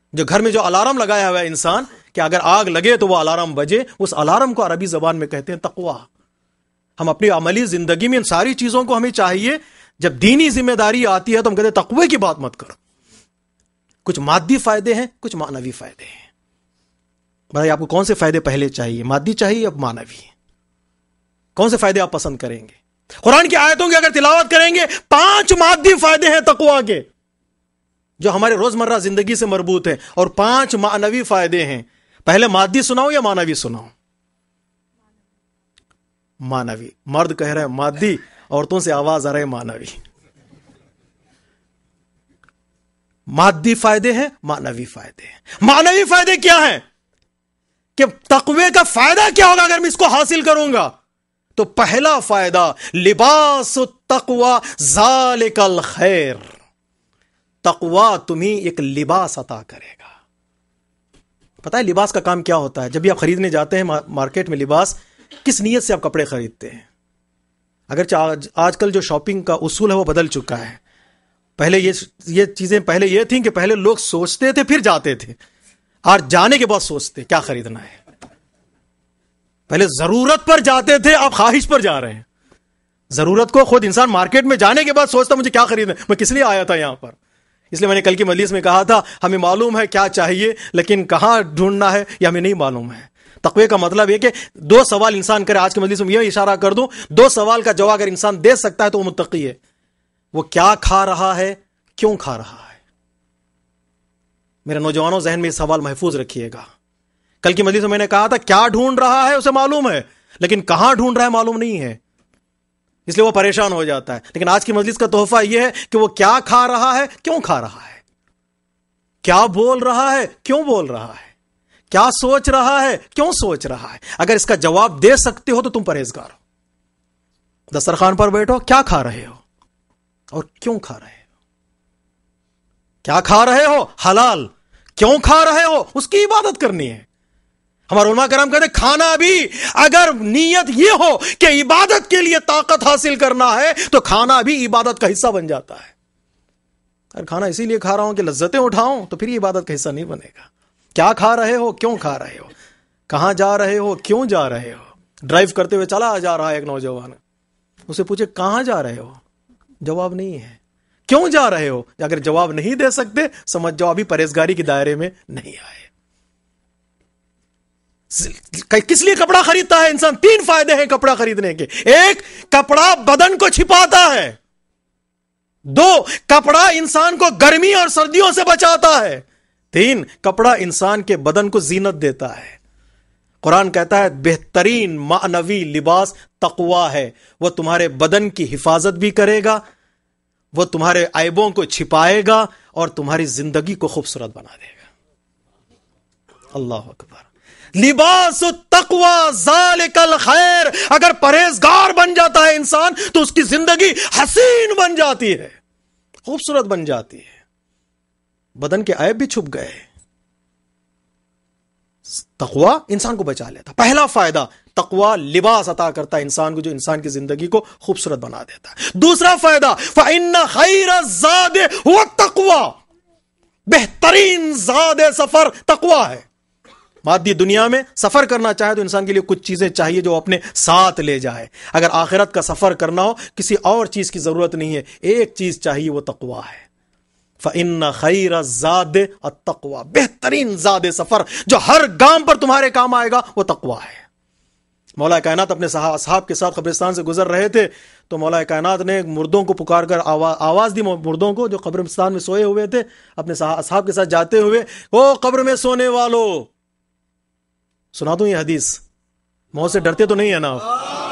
جو گھر میں جو الارم لگایا ہوا ہے انسان کہ اگر آگ لگے تو وہ الارم بجے، اس الارم کو عربی زبان میں کہتے ہیں تقوی۔ ہم اپنی عملی زندگی میں ان ساری چیزوں کو ہمیں چاہیے، جب دینی ذمہ داری آتی ہے تو ہم کہتے ہیں تقوی کی بات مت کرو۔ کچھ مادی فائدے ہیں، کچھ معنوی فائدے ہیں۔ بھائی آپ کو کون سے فائدے پہلے چاہیے، مادی چاہیے یا معنوی؟ کون سے فائدے آپ پسند کریں گے؟ قرآن کی آیتوں کی اگر تلاوت کریں گے 5 مادی فائدے ہیں تقوی کے جو ہمارے روزمرہ زندگی سے مربوط ہیں، اور 5 معنوی فائدے ہیں۔ پہلے مادی سناؤ یا معنوی سناؤ؟ معنوی۔ مرد کہہ رہے ہیں مادی، عورتوں سے آواز آ رہے ہیں معنوی۔ مادی فائدے ہیں، معنوی فائدے ہیں۔ معنوی فائدے کیا ہیں؟ کہ تقوی کا فائدہ کیا ہوگا اگر میں اس کو حاصل کروں گا؟ تو پہلا فائدہ لباس التقوی ذالک الخیر، تقوی تمہیں ایک لباس عطا کرے گا۔ پتہ ہے لباس کا کام کیا ہوتا ہے؟ جب بھی آپ خریدنے جاتے ہیں مارکیٹ میں لباس، کس نیت سے آپ کپڑے خریدتے ہیں؟ اگرچہ آج کل جو شاپنگ کا اصول ہے وہ بدل چکا ہے۔ پہلے یہ چیزیں پہلے یہ تھیں کہ پہلے لوگ سوچتے تھے پھر جاتے تھے، اور جانے کے بعد سوچتے کیا خریدنا ہے۔ پہلے ضرورت پر جاتے تھے، اب خواہش پر جا رہے ہیں۔ ضرورت کو خود انسان مارکیٹ میں جانے کے بعد سوچتا مجھے کیا خریدنا ہے، میں کس لیے آیا تھا یہاں پر۔ اس لیے میں نے کل کی مجلس میں کہا تھا ہمیں معلوم ہے کیا چاہیے، لیکن کہاں ڈھونڈنا ہے یہ ہمیں نہیں معلوم ہے۔ تقوی کا مطلب یہ کہ 2 سوال انسان کرے۔ آج کی مجلس میں یہ اشارہ کر دوں، 2 سوال کا جواب اگر انسان دے سکتا ہے تو وہ متقی ہے۔ وہ کیا کھا رہا ہے، کیوں کھا رہا ہے۔ میرے نوجوانوں ذہن میں یہ سوال محفوظ رکھیے گا۔ کل کی مجلس میں میں نے کہا تھا کیا ڈھونڈ رہا ہے اسے معلوم ہے، لیکن کہاں ڈھونڈ رہا ہے معلوم نہیں ہے، اس لیے وہ پریشان ہو جاتا ہے۔ لیکن آج کی مجلس کا تحفہ یہ ہے کہ وہ کیا کھا رہا ہے، کیوں کھا رہا ہے، کیا بول رہا ہے، کیوں بول رہا ہے، کیا سوچ رہا ہے، کیوں سوچ رہا ہے۔ اگر اس کا جواب دے سکتے ہو تو تم پرہیزگار ہو۔ دسترخوان پر بیٹھو، کیا کھا رہے ہو اور کیوں کھا رہے ہو؟ کیا کھا رہے ہو؟ حلال۔ کیوں کھا رہے ہو؟ اس کی عبادت کرنی ہے۔ ہمارے علماء کرام کہتے ہیں کھانا بھی اگر نیت یہ ہو کہ عبادت کے لیے طاقت حاصل کرنا ہے تو کھانا بھی عبادت کا حصہ بن جاتا ہے۔ اگر کھانا اسی لیے کھا رہا ہوں کہ لذتیں اٹھاؤں تو پھر یہ عبادت کا حصہ نہیں بنے گا۔ کیا کھا رہے ہو، کیوں کھا رہے ہو، کہاں جا رہے ہو، کیوں جا رہے ہو۔ ڈرائیو کرتے ہوئے چلا جا رہا ہے ایک نوجوان، اسے پوچھے کہاں جا رہے ہو، جواب نہیں ہے۔ کیوں جا رہے ہو؟ اگر جواب نہیں دے سکتے سمجھ جاؤ ابھی پرہیزگاری کے دائرے میں نہیں آئے۔ کس لیے کپڑا خریدتا ہے انسان؟ 3 فائدے ہیں کپڑا خریدنے کے۔ 1، کپڑا بدن کو چھپاتا ہے۔ 2، کپڑا انسان کو گرمی اور سردیوں سے بچاتا ہے۔ 3، کپڑا انسان کے بدن کو زینت دیتا ہے۔ قرآن کہتا ہے بہترین معنوی لباس تقوی ہے، وہ تمہارے بدن کی حفاظت بھی کرے گا، وہ تمہارے عیبوں کو چھپائے گا اور تمہاری زندگی کو خوبصورت بنا دے گا۔ اللہ اکبر۔ لباس التقوی ذالک الخیر۔ اگر پرہیزگار بن جاتا ہے انسان تو اس کی زندگی حسین بن جاتی ہے، خوبصورت بن جاتی ہے، بدن کے عیب بھی چھپ گئے۔ تقوی انسان کو بچا لیتا۔ پہلا فائدہ، تقوی لباس عطا کرتا ہے انسان کو جو انسان کی زندگی کو خوبصورت بنا دیتا ہے۔ دوسرا فائدہ، فَإِنَّ خَيْرَ الزَّادِ هُوَ التَّقْوَى۔ بہترین زاد سفر تقوی ہے۔ مادی دنیا میں سفر کرنا چاہے تو انسان کے لیے کچھ چیزیں چاہیے جو اپنے ساتھ لے جائے۔ اگر آخرت کا سفر کرنا ہو کسی اور چیز کی ضرورت نہیں ہے، ایک چیز چاہیے، وہ تقوی ہے۔ فَإِنَّ خَيْرَ الزَّادِ التَّقْوَى۔ بہترین زاد سفر جو ہر گام پر تمہارے کام آئے گا وہ تقوی ہے۔ مولا کائنات اپنے اصحاب کے ساتھ قبرستان سے گزر رہے تھے تو مولا کائنات نے مردوں کو پکار کر آواز دی، مردوں کو جو قبرستان میں سوئے ہوئے تھے، اپنے اصحاب کے ساتھ جاتے ہوئے، او قبر میں سونے والو۔ سنا دوں یہ حدیث، موت سے ڈرتے تو نہیں ہے نا آپ؟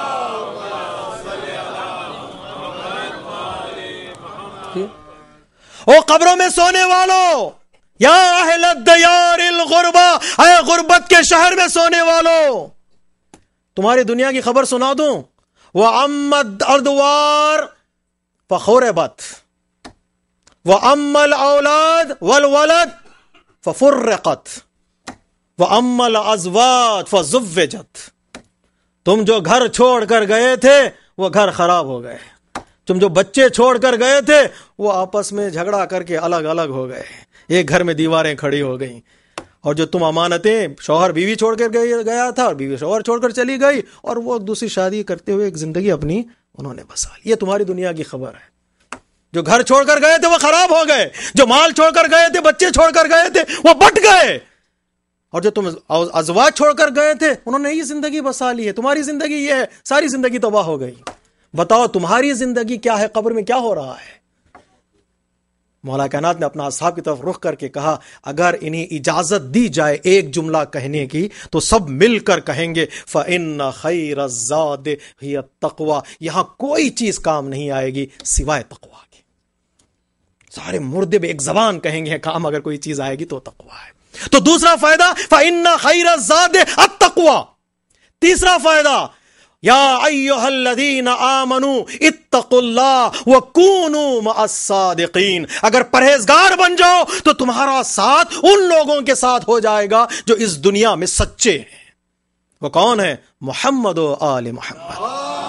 او قبروں میں سونے والو، یا اہل الدیار الغربا، اے غربت کے شہر میں سونے والو، تمہاری دنیا کی خبر سنا دوں۔ وَأَمَّا الْأَدْوَارُ فَخُرِبَتْ وَأَمَّا الْأَوْلَادُ وَالْوَلَدُ فَفُرِّقَتْ وَأَمَّا الْأَزْوَاجُ فَزُوِّجَتْ۔ تم جو گھر چھوڑ کر گئے تھے وہ گھر خراب ہو گئے، تم جو بچے چھوڑ کر گئے تھے وہ آپس میں جھگڑا کر کے الگ الگ ہو گئے، ایک گھر میں دیواریں کھڑی ہو گئیں، اور جو تم امانتیں، شوہر بیوی چھوڑ کر گیا تھا اور بیوی شوہر چھوڑ کر چلی گئی، اور وہ دوسری شادی کرتے ہوئے ایک زندگی اپنی انہوں نے بسا لی۔ یہ تمہاری دنیا کی خبر ہے۔ جو گھر چھوڑ کر گئے تھے وہ خراب ہو گئے، جو مال چھوڑ کر گئے تھے، بچے چھوڑ کر گئے تھے، وہ بٹ گئے، اور جو تم ازواج چھوڑ کر گئے تھے انہوں نے یہ زندگی بسا لی ہے۔ تمہاری زندگی یہ ہے، ساری زندگی تباہ ہو گئی۔ بتاؤ تمہاری زندگی کیا ہے، قبر میں کیا ہو رہا ہے؟ مولا کائنات نے اپنا اصحاب کی طرف رخ کر کے کہا، اگر انہیں اجازت دی جائے ایک جملہ کہنے کی تو سب مل کر کہیں گے فَإِنَّ خَيْرَ الزَّادِ هِيَ التَّقْوَى۔ یہاں کوئی چیز کام نہیں آئے گی سوائے تقویٰ کے۔ سارے مردے بھی ایک زبان کہیں گے کام اگر کوئی چیز آئے گی تو تقویٰ ہے۔ تو دوسرا فائدہ فَإِنَّ خَيْرَ الزَّادِ التَّقْوَى۔ تیسرا فائدہ یا ایھا الذین آمنوا اتقوا اللہ وکونوا مع الصادقین۔ اگر پرہیزگار بن جاؤ تو تمہارا ساتھ ان لوگوں کے ساتھ ہو جائے گا جو اس دنیا میں سچے ہیں۔ وہ کون ہے؟ محمد و آل محمد۔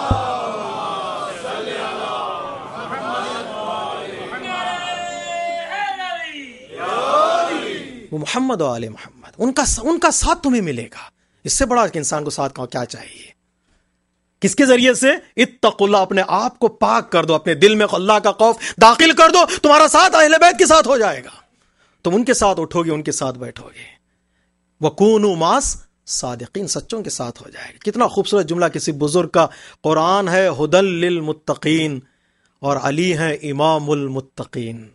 وہ محمد و آل محمد، ان کا ساتھ تمہیں ملے گا۔ اس سے بڑا کہ انسان کو ساتھ کا کیا چاہیے؟ کس کے ذریعے سے؟ اتقوا اللہ، اپنے آپ کو پاک کر دو، اپنے دل میں اللہ کا خوف داخل کر دو، تمہارا ساتھ اہل بیت کے ساتھ ہو جائے گا۔ تم ان کے ساتھ اٹھو گے، ان کے ساتھ بیٹھو گے۔ وَكُونُوا مَعَ الصَّادِقِينَ، سچوں کے ساتھ ہو جائے گا۔ کتنا خوبصورت جملہ کسی بزرگ کا۔ قرآن ہے ہدی للمتقین اور علی ہے امام المتقین۔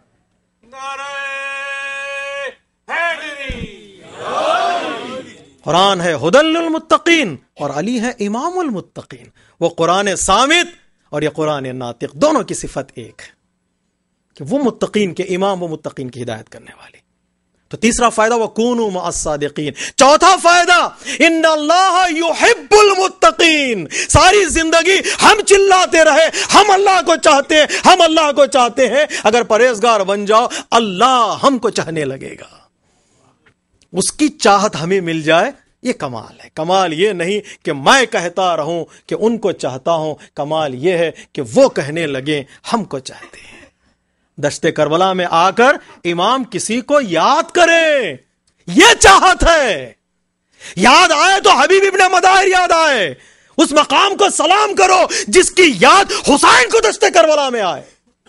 قرآن ہے ہدی للمتقین اور علی ہے امام المتقین۔ وہ قرآن صامت اور یہ قرآن ناطق، دونوں کی صفت ایک ہے کہ وہ متقین کے امام، وہ متقین کی ہدایت کرنے والے۔ تو تیسرا فائدہ وَكُونُوا مَعَ الصَّادِقِينَ۔ چوتھا فائدہ ان اللہ یحب المتقین۔ ساری زندگی ہم چلاتے رہے ہم اللہ کو چاہتے ہیں، ہم اللہ کو چاہتے ہیں۔ اگر پرہیزگار بن جاؤ اللہ ہم کو چاہنے لگے گا، اس کی چاہت ہمیں مل جائے۔ یہ کمال ہے۔ کمال یہ نہیں کہ میں کہتا رہوں کہ ان کو چاہتا ہوں، کمال یہ ہے کہ وہ کہنے لگیں ہم کو چاہتے ہیں۔ دشت کربلا میں آ کر امام کسی کو یاد کریں، یہ چاہت ہے۔ یاد آئے تو حبیب ابن مظاہر یاد آئے، اس مقام کو سلام کرو جس کی یاد حسین کو دشت کربلا میں آئے،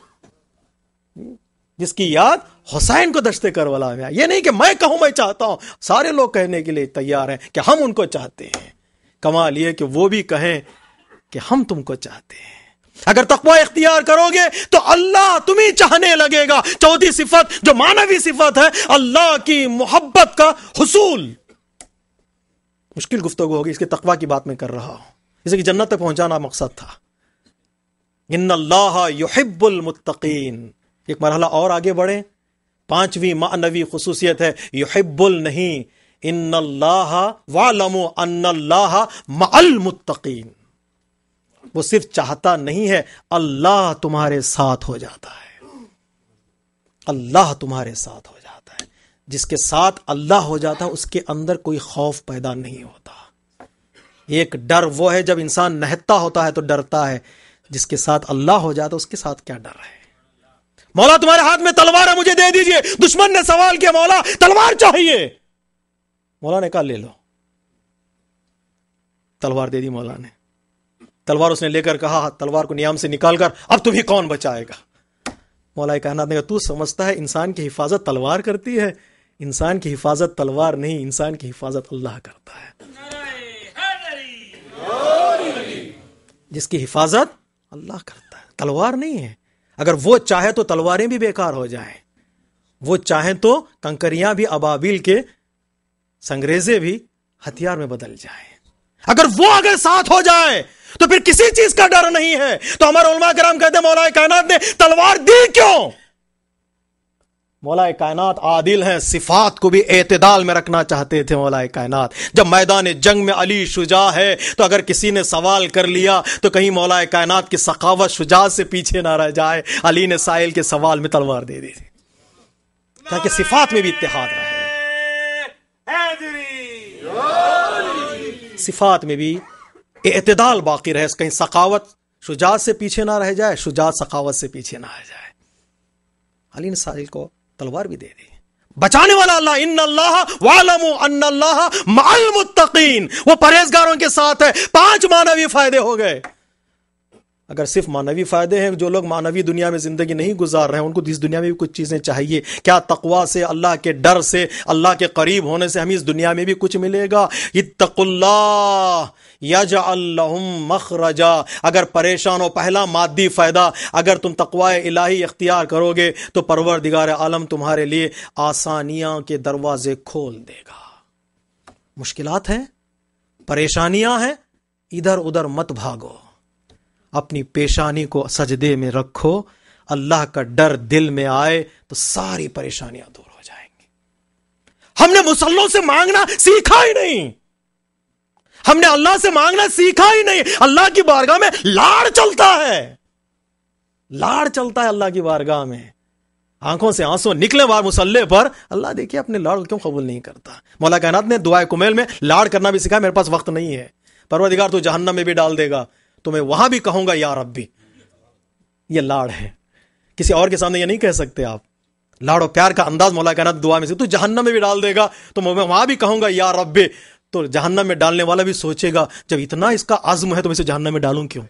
جس کی یاد حسین کو دشت کربلا میں آئے۔ یہ نہیں کہ میں کہوں میں چاہتا ہوں، سارے لوگ کہنے کے لیے تیار ہیں کہ ہم ان کو چاہتے ہیں۔ کمال یہ کہ وہ بھی کہیں کہ ہم تم کو چاہتے ہیں۔ اگر تقوی اختیار کرو گے تو اللہ تمہیں چاہنے لگے گا۔ چوتھی صفت جو معنوی صفت ہے، اللہ کی محبت کا حصول۔ مشکل گفتگو ہوگی، اس کے تقوی کی بات میں کر رہا ہوں، جیسے کہ جنت تک پہنچانا مقصد تھا۔ ان اللہ یحب المتقین۔ ایک مرحلہ اور آگے بڑھیں، پانچویں معنوی خصوصیت ہے یحب نہیں، ان اللہ وَاعْلَمُوا ان اللہ مع المتقین۔ وہ صرف چاہتا نہیں ہے، اللہ تمہارے ساتھ ہو جاتا ہے۔ اللہ تمہارے ساتھ ہو جاتا ہے۔ جس کے ساتھ اللہ ہو جاتا ہے اس کے اندر کوئی خوف پیدا نہیں ہوتا۔ ایک ڈر وہ ہے جب انسان نہتا ہوتا ہے تو ڈرتا ہے، جس کے ساتھ اللہ ہو جاتا ہے اس کے ساتھ کیا ڈر ہے؟ مولا تمہارے ہاتھ میں تلوار ہے، مجھے دے دیجئے۔ دشمن نے سوال کیا مولا تلوار چاہیے، مولا نے کہا لے لو، تلوار دے دی مولا نے۔ تلوار اس نے لے کر کہا تلوار کو نیام سے نکال کر اب تمہیں کون بچائے گا؟ مولا کائنات نے کہا تو سمجھتا ہے انسان کی حفاظت تلوار کرتی ہے؟ انسان کی حفاظت تلوار نہیں، انسان کی حفاظت اللہ کرتا ہے۔ جس کی حفاظت اللہ کرتا ہے، تلوار نہیں ہے۔ اگر وہ چاہے تو تلواریں بھی بیکار ہو جائیں، وہ چاہیں تو کنکریاں بھی ابابیل کے سنگریزے بھی ہتھیار میں بدل جائیں۔ اگر ساتھ ہو جائے تو پھر کسی چیز کا ڈر نہیں ہے۔ تو ہمارے علماء کرام کہتے ہیں مولا کائنات نے تلوار دی کیوں؟ مولا کائنات عادل ہیں، صفات کو بھی اعتدال میں رکھنا چاہتے تھے مولا کائنات۔ جب میدان جنگ میں علی شجاع ہے تو اگر کسی نے سوال کر لیا تو کہیں مولا کائنات کی سخاوت شجاعت سے پیچھے نہ رہ جائے، علی نے سائل کے سوال میں تلوار دے دی تاکہ صفات میں بھی اتحاد رہے، صفات میں بھی اعتدال باقی رہے، کہیں سخاوت شجاعت سے پیچھے نہ رہ جائے، شجاعت سخاوت سے پیچھے نہ رہ جائے۔ علی نے سائل کو تلوار بھی دے دی. بچانے والا اللہ, ان اللہ وَاعْلَمُوا أَنَّ اللَّهَ مَعَ الْمُتَّقِينَ, وہ پرہیزگاروں کے ساتھ ہے. 5 معنوی فائدے ہو گئے. اگر صرف معنوی فائدے ہیں, جو لوگ معنوی دنیا میں زندگی نہیں گزار رہے ہیں ان کو اس دنیا میں بھی کچھ چیزیں چاہیے. کیا تقوی سے, اللہ کے ڈر سے, اللہ کے قریب ہونے سے ہمیں اس دنیا میں بھی کچھ ملے گا. اتقوا اللہ یجعل لہم مخرجا. اگر پریشان ہو, پہلا مادی فائدہ, اگر تم تقوی الہی اختیار کرو گے تو پروردگار عالم تمہارے لیے آسانیاں کے دروازے کھول دے گا. مشکلات ہیں, پریشانیاں ہیں, ادھر ادھر مت بھاگو, اپنی پیشانی کو سجدے میں رکھو, اللہ کا ڈر دل میں آئے تو ساری پریشانیاں دور ہو جائیں گی. ہم نے مصلوں سے مانگنا سیکھا ہی نہیں, ہم نے اللہ سے مانگنا سیکھا ہی نہیں. اللہ کی بارگاہ میں لاڑ چلتا ہے, لاڑ چلتا ہے اللہ کی بارگاہ میں. آنکھوں سے آنسو نکلے بار مصلے پر, اللہ دیکھیے اپنے لاڑ کیوں قبول نہیں کرتا. مولا کائنات نے دعائے کمیل میں لاڑ کرنا بھی سکھا, میرے پاس وقت نہیں ہے, پروردگار تو جہنم میں بھی ڈال دے گا تو میں وہاں بھی کہوں گا یا ربی. یہ لاڑ ہے, کسی اور کے سامنے یہ نہیں کہہ سکتے آپ. لاڑ و پیار کا انداز مولا کائنات دعا میں سے, تو جہنم میں بھی ڈال دے گا تو میں وہاں بھی کہوں گا یا ربی. تو جہنم میں ڈالنے والا بھی سوچے گا جب اتنا اس کا عزم ہے تو میں اسے جہنم میں ڈالوں کیوں,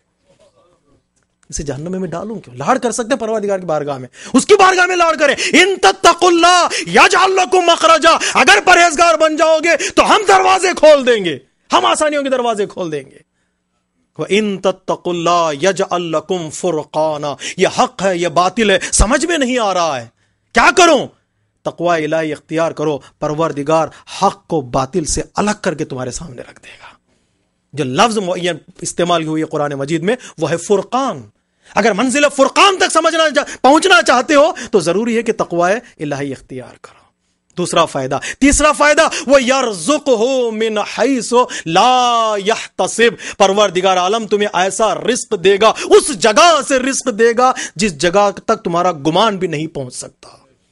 اسے جہنم میں ڈالوں کیوں. لاڑ کر سکتے ہیں پروردگار کی بارگاہ میں, اس کی بارگاہ میں لاڑ کریں. ان تتقوا اللہ یجعل لکم مخرجا, اگر پرہیزگار بن جاؤ گے تو ہم دروازے کھول دیں گے, ہم آسانیوں کے دروازے کھول دیں گے. وَإِن تَتَّقُوا اللَّهَ يَجْعَلْ لَكُمْ فُرْقَانًا. یہ حق ہے, یہ باطل ہے, سمجھ میں نہیں آ رہا ہے, کیا کروں؟ تقوی الہی اختیار کرو, پروردگار حق کو باطل سے الگ کر کے تمہارے سامنے رکھ دے گا. جو لفظ معین استعمال ہوئی ہے قرآن مجید میں وہ ہے فرقان. اگر منزل فرقان تک پہنچنا چاہتے ہو تو ضروری ہے کہ تقوی الہی اختیار کرو. دوسرا فائدہ, تیسرا فائدہ, وہ یرزقہ من حیث لا یحتسب. پروردگار عالم تمہیں ایسا رزق دے گا, اس جگہ سے رزق دے گا جس جگہ تک تمہارا گمان بھی نہیں پہنچ سکتا.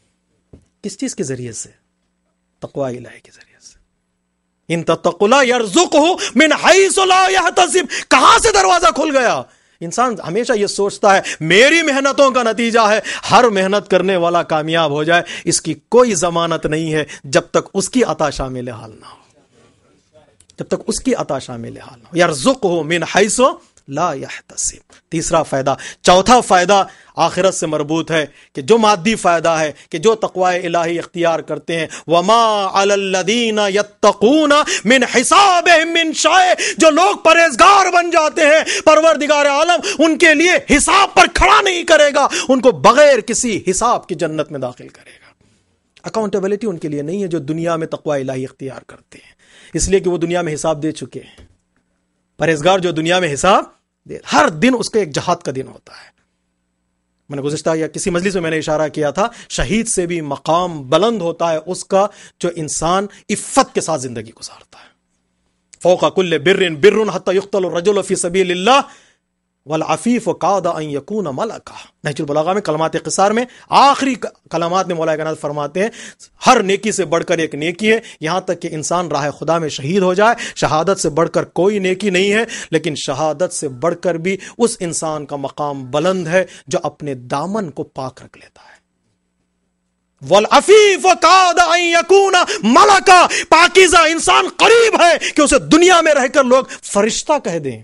کس چیز کے ذریعے سے؟ تقوی الہی کے ذریعے سے. ان تتقوا اللہ یرزقہ من حیث لا یحتسب. کہاں سے دروازہ کھل گیا؟ انسان ہمیشہ یہ سوچتا ہے میری محنتوں کا نتیجہ ہے, ہر محنت کرنے والا کامیاب ہو جائے. اس کی کوئی ضمانت نہیں ہے جب تک اس کی عطا شامل حال نہ ہو, جب تک اس کی عطا شامل حال نہ ہو. یرزقہ من حیث لا یحتسب. تیسرا فائدہ. چوتھا فائدہ آخرت سے مربوط ہے کہ جو مادی فائدہ ہے کہ جو تقوی الہی اختیار کرتے ہیں, وما علی الذین یتقون من حسابہم من شیء. جو لوگ پرہیزگار بن جاتے ہیں پروردگار عالم ان کے لیے حساب پر کھڑا نہیں کرے گا, ان کو بغیر کسی حساب کی جنت میں داخل کرے گا. اکاؤنٹیبلٹی ان کے لیے نہیں ہے جو دنیا میں تقوی الہی اختیار کرتے ہیں, اس لیے کہ وہ دنیا میں حساب دے چکے ہیں. پرہیزگار جو دنیا میں حساب دے, ہر دن اس کا ایک جہاد کا دن ہوتا ہے. میں نے گزشتہ یا کسی مجلس میں میں نے اشارہ کیا تھا, شہید سے بھی مقام بلند ہوتا ہے اس کا جو انسان عفت کے ساتھ زندگی گزارتا ہے. فوق کل بر بر حتی یقتل الرجل فی سبیل اللہ والعفیف کاد ان یکون ملکا. نہج البلاغہ میں کلمات قصار میں آخری کلمات میں مولا کائنات فرماتے ہیں ہر نیکی سے بڑھ کر ایک نیکی ہے, یہاں تک کہ انسان راہ خدا میں شہید ہو جائے. شہادت سے بڑھ کر کوئی نیکی نہیں ہے, لیکن شہادت سے بڑھ کر بھی اس انسان کا مقام بلند ہے جو اپنے دامن کو پاک رکھ لیتا ہے. والعفیف کاد ان یکون ملکا. پاکیزہ انسان قریب ہے کہ اسے دنیا میں رہ کر لوگ فرشتہ کہہ دیں.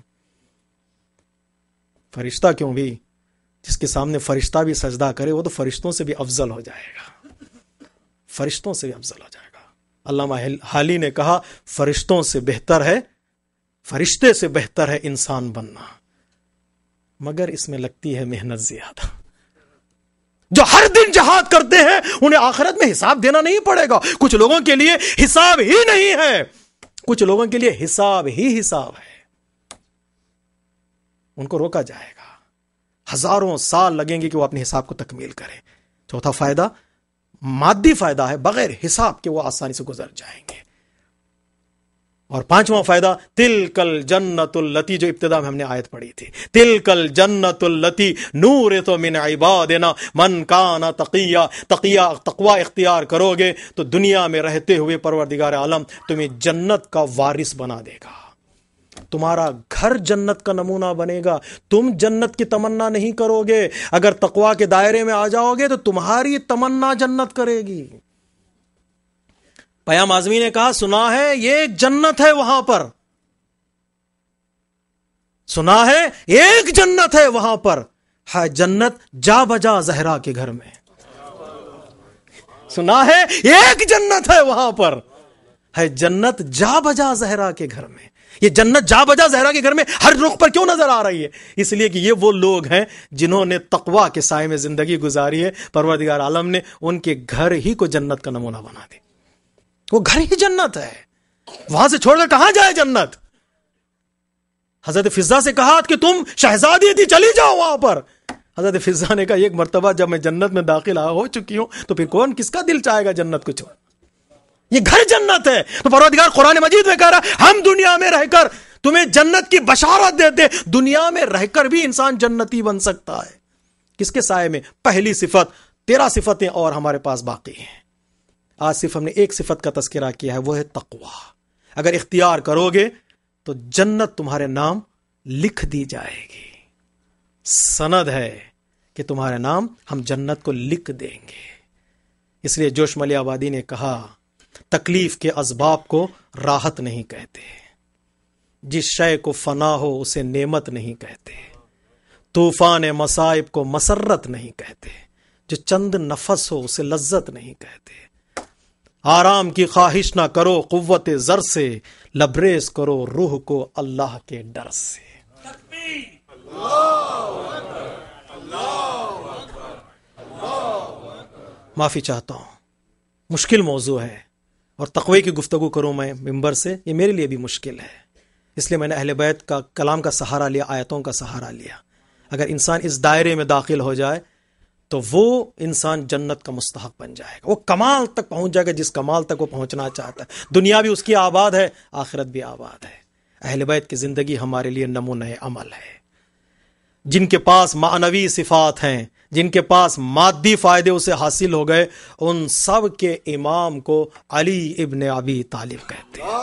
فرشتہ کیوں بھی, جس کے سامنے فرشتہ بھی سجدہ کرے وہ تو فرشتوں سے بھی افضل ہو جائے گا, فرشتوں سے بھی افضل ہو جائے گا. علامہ حالی نے کہا فرشتوں سے بہتر ہے, فرشتے سے بہتر ہے انسان بننا, مگر اس میں لگتی ہے محنت زیادہ. جو ہر دن جہاد کرتے ہیں انہیں آخرت میں حساب دینا نہیں پڑے گا. کچھ لوگوں کے لیے حساب ہی نہیں ہے, کچھ لوگوں کے لیے حساب ہی حساب ہے, ان کو روکا جائے گا. ہزاروں سال لگیں گے کہ وہ اپنے حساب کو تکمیل کریں. چوتھا فائدہ مادی فائدہ ہے, بغیر حساب کے وہ آسانی سے گزر جائیں گے. اور پانچواں فائدہ تلک الجنت التی, جو ابتدا میں ہم نے آیت پڑھی تھی, تلک الجنت التی نورث من عبادنا من کان تقیا. تقوی اختیار کرو گے تو دنیا میں رہتے ہوئے پروردگار عالم تمہیں جنت کا وارث بنا دے گا. تمہارا گھر جنت کا نمونہ بنے گا. تم جنت کی تمنا نہیں کرو گے، اگر تقوی کے دائرے میں آ جاؤ گے تو تمہاری تمنا جنت کرے گی. پیام اعظمی نے کہا سنا ہے یہ ایک جنت ہے وہاں پر، سنا ہے ایک جنت ہے وہاں پر، ہے جنت جا بجا زہرا کے گھر میں. سنا ہے ایک جنت ہے وہاں پر، ہے جنت جا بجا زہرا کے گھر میں. یہ جنت جا بجا زہرا کے گھر میں ہر رخ پر کیوں نظر آ رہی ہے؟ اس لیے کہ یہ وہ لوگ ہیں جنہوں نے تقوی کے سائے میں زندگی گزاری ہے. پروردگار عالم نے ان کے گھر ہی کو جنت کا نمونہ بنا دی. وہ گھر ہی جنت ہے، وہاں سے چھوڑ کر کہاں جائے جنت؟ حضرت فضا سے کہا کہ تم شہزادی تھی، چلی جاؤ وہاں پر. حضرت فضا نے کہا ایک مرتبہ جب میں جنت میں داخل ہو چکی ہوں تو پھر کون کس کا دل چاہے گا جنت کو چھوڑ؟ یہ گھر جنت ہے. تو پروردگار قرآن مجید میں کہہ رہا ہم دنیا میں رہ کر تمہیں جنت کی بشارت دیتے. دنیا میں رہ کر بھی انسان جنتی بن سکتا ہے. کس کے سائے میں؟ پہلی صفت. 13 صفتیں اور ہمارے پاس باقی ہیں. آج صرف ہم نے ایک صفت کا تذکرہ کیا ہے، وہ ہے تقوی. اگر اختیار کرو گے تو جنت تمہارے نام لکھ دی جائے گی. سند ہے کہ تمہارے نام ہم جنت کو لکھ دیں گے. اس لیے جوش ملی آبادی نے کہا تکلیف کے اسباب کو راحت نہیں کہتے، جس شے کو فنا ہو اسے نعمت نہیں کہتے، طوفان مصائب کو مسرت نہیں کہتے، جو چند نفس ہو اسے لذت نہیں کہتے. آرام کی خواہش نہ کرو قوت زر سے، لبریز کرو روح کو اللہ کے ڈر سے. معافی چاہتا ہوں، مشکل موضوع ہے اور تقوی کی گفتگو کروں میں ممبر سے، یہ میرے لیے بھی مشکل ہے. اس لیے میں نے اہل بیت کا کلام کا سہارا لیا، آیتوں کا سہارا لیا. اگر انسان اس دائرے میں داخل ہو جائے تو وہ انسان جنت کا مستحق بن جائے گا. وہ کمال تک پہنچ جائے گا جس کمال تک وہ پہنچنا چاہتا ہے. دنیا بھی اس کی آباد ہے، آخرت بھی آباد ہے. اہل بیت کی زندگی ہمارے لیے نمونہ عمل ہے. جن کے پاس معنوی صفات ہیں، جن کے پاس مادی فائدے اسے حاصل ہو گئے، ان سب کے امام کو علی ابن ابی طالب کہتے ہیں.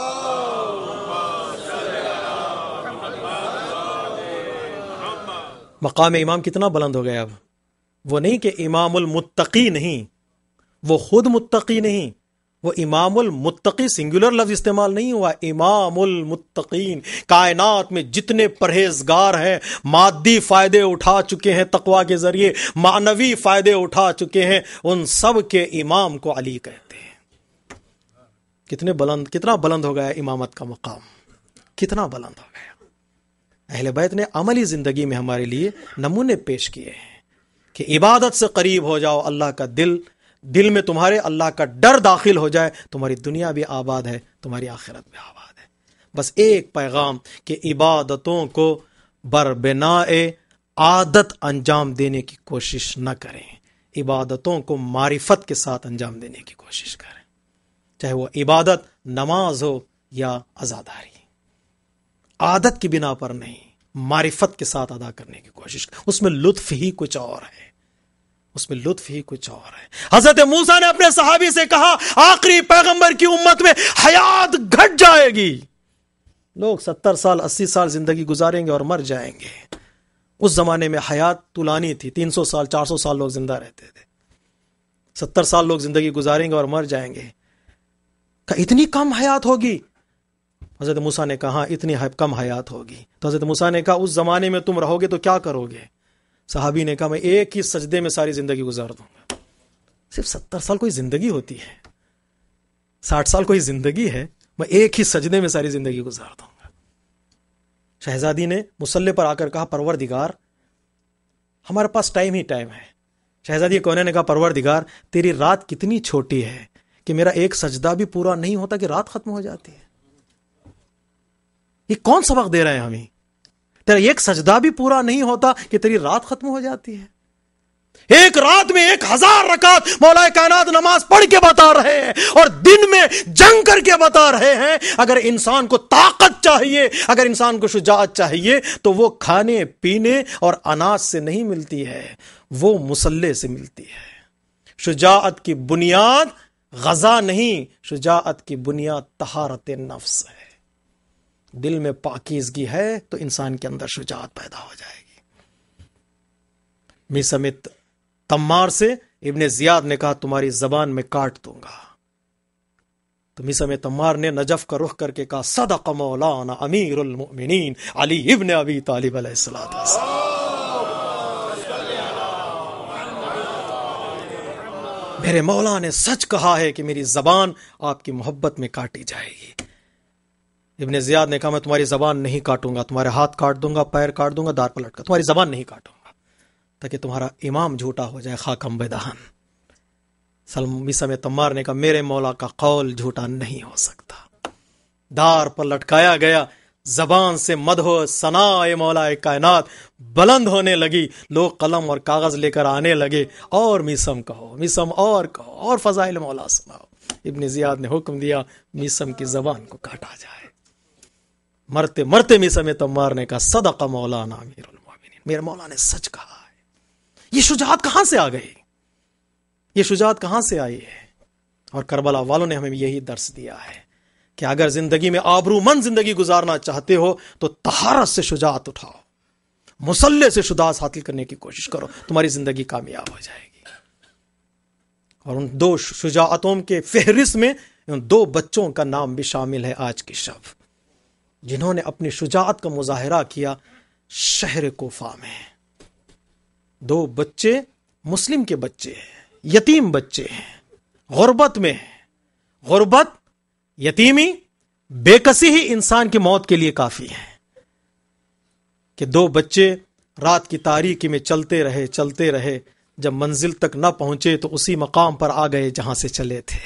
مقام امام کتنا بلند ہو گیا اب. وہ نہیں کہ امام المتقی نہیں، وہ خود متقی نہیں، وہ امام المتقی سنگولر لفظ استعمال نہیں ہوا، امام المتقین. کائنات میں جتنے پرہیزگار ہیں، مادی فائدے اٹھا چکے ہیں تقوی کے ذریعے، معنوی فائدے اٹھا چکے ہیں، ان سب کے امام کو علی کہتے ہیں. کتنا بلند ہو گیا امامت کا مقام، کتنا بلند ہو گیا. اہل بیت نے عملی زندگی میں ہمارے لیے نمونے پیش کیے ہیں کہ عبادت سے قریب ہو جاؤ، اللہ کا دل میں تمہارے اللہ کا ڈر داخل ہو جائے، تمہاری دنیا بھی آباد ہے، تمہاری آخرت بھی آباد ہے. بس ایک پیغام کہ عبادتوں کو بربنائے عادت انجام دینے کی کوشش نہ کریں، عبادتوں کو معرفت کے ساتھ انجام دینے کی کوشش کریں. چاہے وہ عبادت نماز ہو یا عزاداری، عادت کی بنا پر نہیں، معرفت کے ساتھ ادا کرنے کی کوشش کریں. اس میں لطف ہی کچھ اور ہے، اس میں لطف ہی کچھ اور ہے. حضرت موسیٰ نے اپنے صحابی سے کہا آخری پیغمبر کی امت میں حیات گھٹ جائے گی. لوگ 70 سال 80 سال زندگی گزاریں گے اور مر جائیں گے. اس زمانے میں حیات طولانی تھی، 300 سال 400 سال لوگ زندہ رہتے تھے. 70 سال لوگ زندگی گزاریں گے اور مر جائیں گے. کہ اتنی کم حیات ہوگی؟ حضرت موسیٰ نے کہا اتنی کم حیات ہوگی. تو حضرت موسیٰ نے کہا اس زمانے میں تم رہو گے تو کیا کرو گے؟ صحابی نے کہا میں ایک ہی سجدے میں ساری زندگی گزار دوں گا. صرف 70 سال کوئی زندگی ہوتی ہے؟ 60 سال کوئی زندگی ہے؟ میں ایک ہی سجدے میں ساری زندگی گزار دوں گا. شہزادی نے مصلی پر آ کر کہا پروردگار ہمارے پاس ٹائم ہی ٹائم ہے. شہزادی کونے نے کہا پروردگار تیری رات کتنی چھوٹی ہے کہ میرا ایک سجدہ بھی پورا نہیں ہوتا کہ رات ختم ہو جاتی ہے. یہ کون سبق دے رہے ہیں ہمیں؟ تیرا ایک سجدہ بھی پورا نہیں ہوتا کہ تیری رات ختم ہو جاتی ہے. ایک رات میں 1000 رکعت مولا کائنات نماز پڑھ کے بتا رہے ہیں اور دن میں جنگ کر کے بتا رہے ہیں. اگر انسان کو طاقت چاہیے، اگر انسان کو شجاعت چاہیے تو وہ کھانے پینے اور اناج سے نہیں ملتی ہے، وہ مصلی سے ملتی ہے. شجاعت کی بنیاد غذا نہیں، شجاعت کی بنیاد طہارت نفس ہے. دل میں پاکیزگی ہے تو انسان کے اندر شجاعت پیدا ہو جائے گی. میثم تمار سے ابن زیاد نے کہا تمہاری زبان میں کاٹ دوں گا. تو میثم تمار نے نجف کا رخ کر کے کہا صدق مولانا امیر المؤمنین علی ابن ابی طالب علیہ السلام. میرے مولا نے سچ کہا ہے کہ میری زبان آپ کی محبت میں کاٹی جائے گی. ابن زیاد نے کہا میں تمہاری زبان نہیں کاٹوں گا, تمہارے ہاتھ کاٹ دوں گا, پیر کاٹ دوں گا, دار پلٹ کر, تمہاری زبان نہیں کاٹوں گا تاکہ تمہارا امام جھوٹا ہو جائے, خاکم بدہن. میثم تمار نے کہا میرے مولا کا قول جھوٹا نہیں ہو سکتا. دار پر لٹکایا گیا, زبان سے مدح و ثناء مولا کائنات بلند ہونے لگی. لوگ قلم اور کاغذ لے کر آنے لگے, اور میثم کہو, میثم اور کہو, اور فضائل مولا سناؤ. ابن زیاد نے حکم دیا میثم کی زبان کو کاٹا جائے. مرتے مرتے میثم تمار نے کہا صدق مولانا امیر المؤمنین, میرے مولا نے سچ کہا ہے. یہ شجاعت کہاں سے آ گئی, یہ شجاعت کہاں سے آئی ہے؟ اور کربلا والوں نے ہمیں یہی درس دیا ہے کہ اگر زندگی میں آبرومند زندگی گزارنا چاہتے ہو تو طہارت سے شجاعت اٹھاؤ, مسلح سے شجاعت حاصل کرنے کی کوشش کرو, تمہاری زندگی کامیاب ہو جائے گی. اور ان 2 شجاعتوں کے فہرست میں ان 2 بچوں کا نام بھی شامل ہے آج کی شب, جنہوں نے اپنی شجاعت کا مظاہرہ کیا شہر کوفہ میں. 2 بچے مسلم کے بچے ہیں, یتیم بچے ہیں, غربت میں ہیں. غربت, یتیمی, بے کسی ہی انسان کی موت کے لیے کافی ہے. کہ 2 بچے رات کی تاریکی میں چلتے رہے, جب منزل تک نہ پہنچے تو اسی مقام پر آ گئے جہاں سے چلے تھے.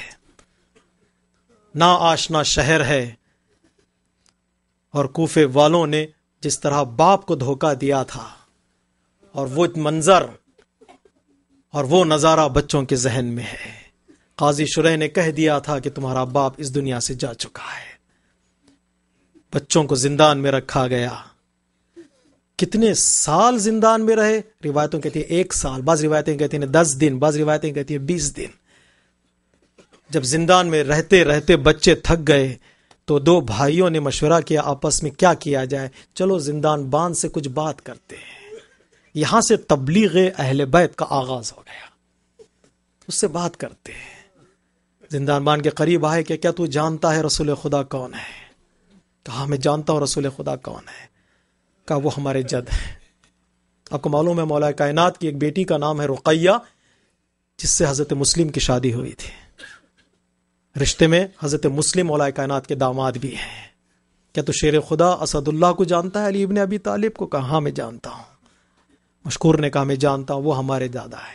نا آشنا شہر ہے, اور کوفے والوں نے جس طرح باپ کو دھوکہ دیا تھا, اور وہ منظر اور وہ نظارہ بچوں کے ذہن میں ہے. قاضی شریح نے کہہ دیا تھا کہ تمہارا باپ اس دنیا سے جا چکا ہے. بچوں کو زندان میں رکھا گیا. کتنے سال زندان میں رہے؟ روایتوں کہتی ہیں 1 سال, بعض روایتیں کہتی ہیں 10 دن, بعض روایتیں کہتی ہیں 20 دن. جب زندان میں رہتے رہتے بچے تھک گئے تو 2 بھائیوں نے مشورہ کیا آپس میں کیا کیا جائے, چلو زندان بان سے کچھ بات کرتے ہیں. یہاں سے تبلیغ اہل بیت کا آغاز ہو گیا, اس سے بات کرتے ہیں. زندان بان کے قریب آئے کہ کیا تو جانتا ہے رسول خدا کون ہے؟ کہا میں جانتا ہوں رسول خدا کون ہے. کہا وہ ہمارے جد ہیں. آپ کو معلوم ہے مولا کائنات کی ایک بیٹی کا نام ہے رقیہ, جس سے حضرت مسلم کی شادی ہوئی تھی. رشتے میں حضرت مسلم مولا کائنات کے داماد بھی ہیں. کیا تو شیر خدا اسد اللہ کو جانتا ہے, علی ابن ابی طالب کو؟ کہا ہاں میں جانتا ہوں. مشکور نے کہا میں جانتا ہوں, وہ ہمارے دادا ہے.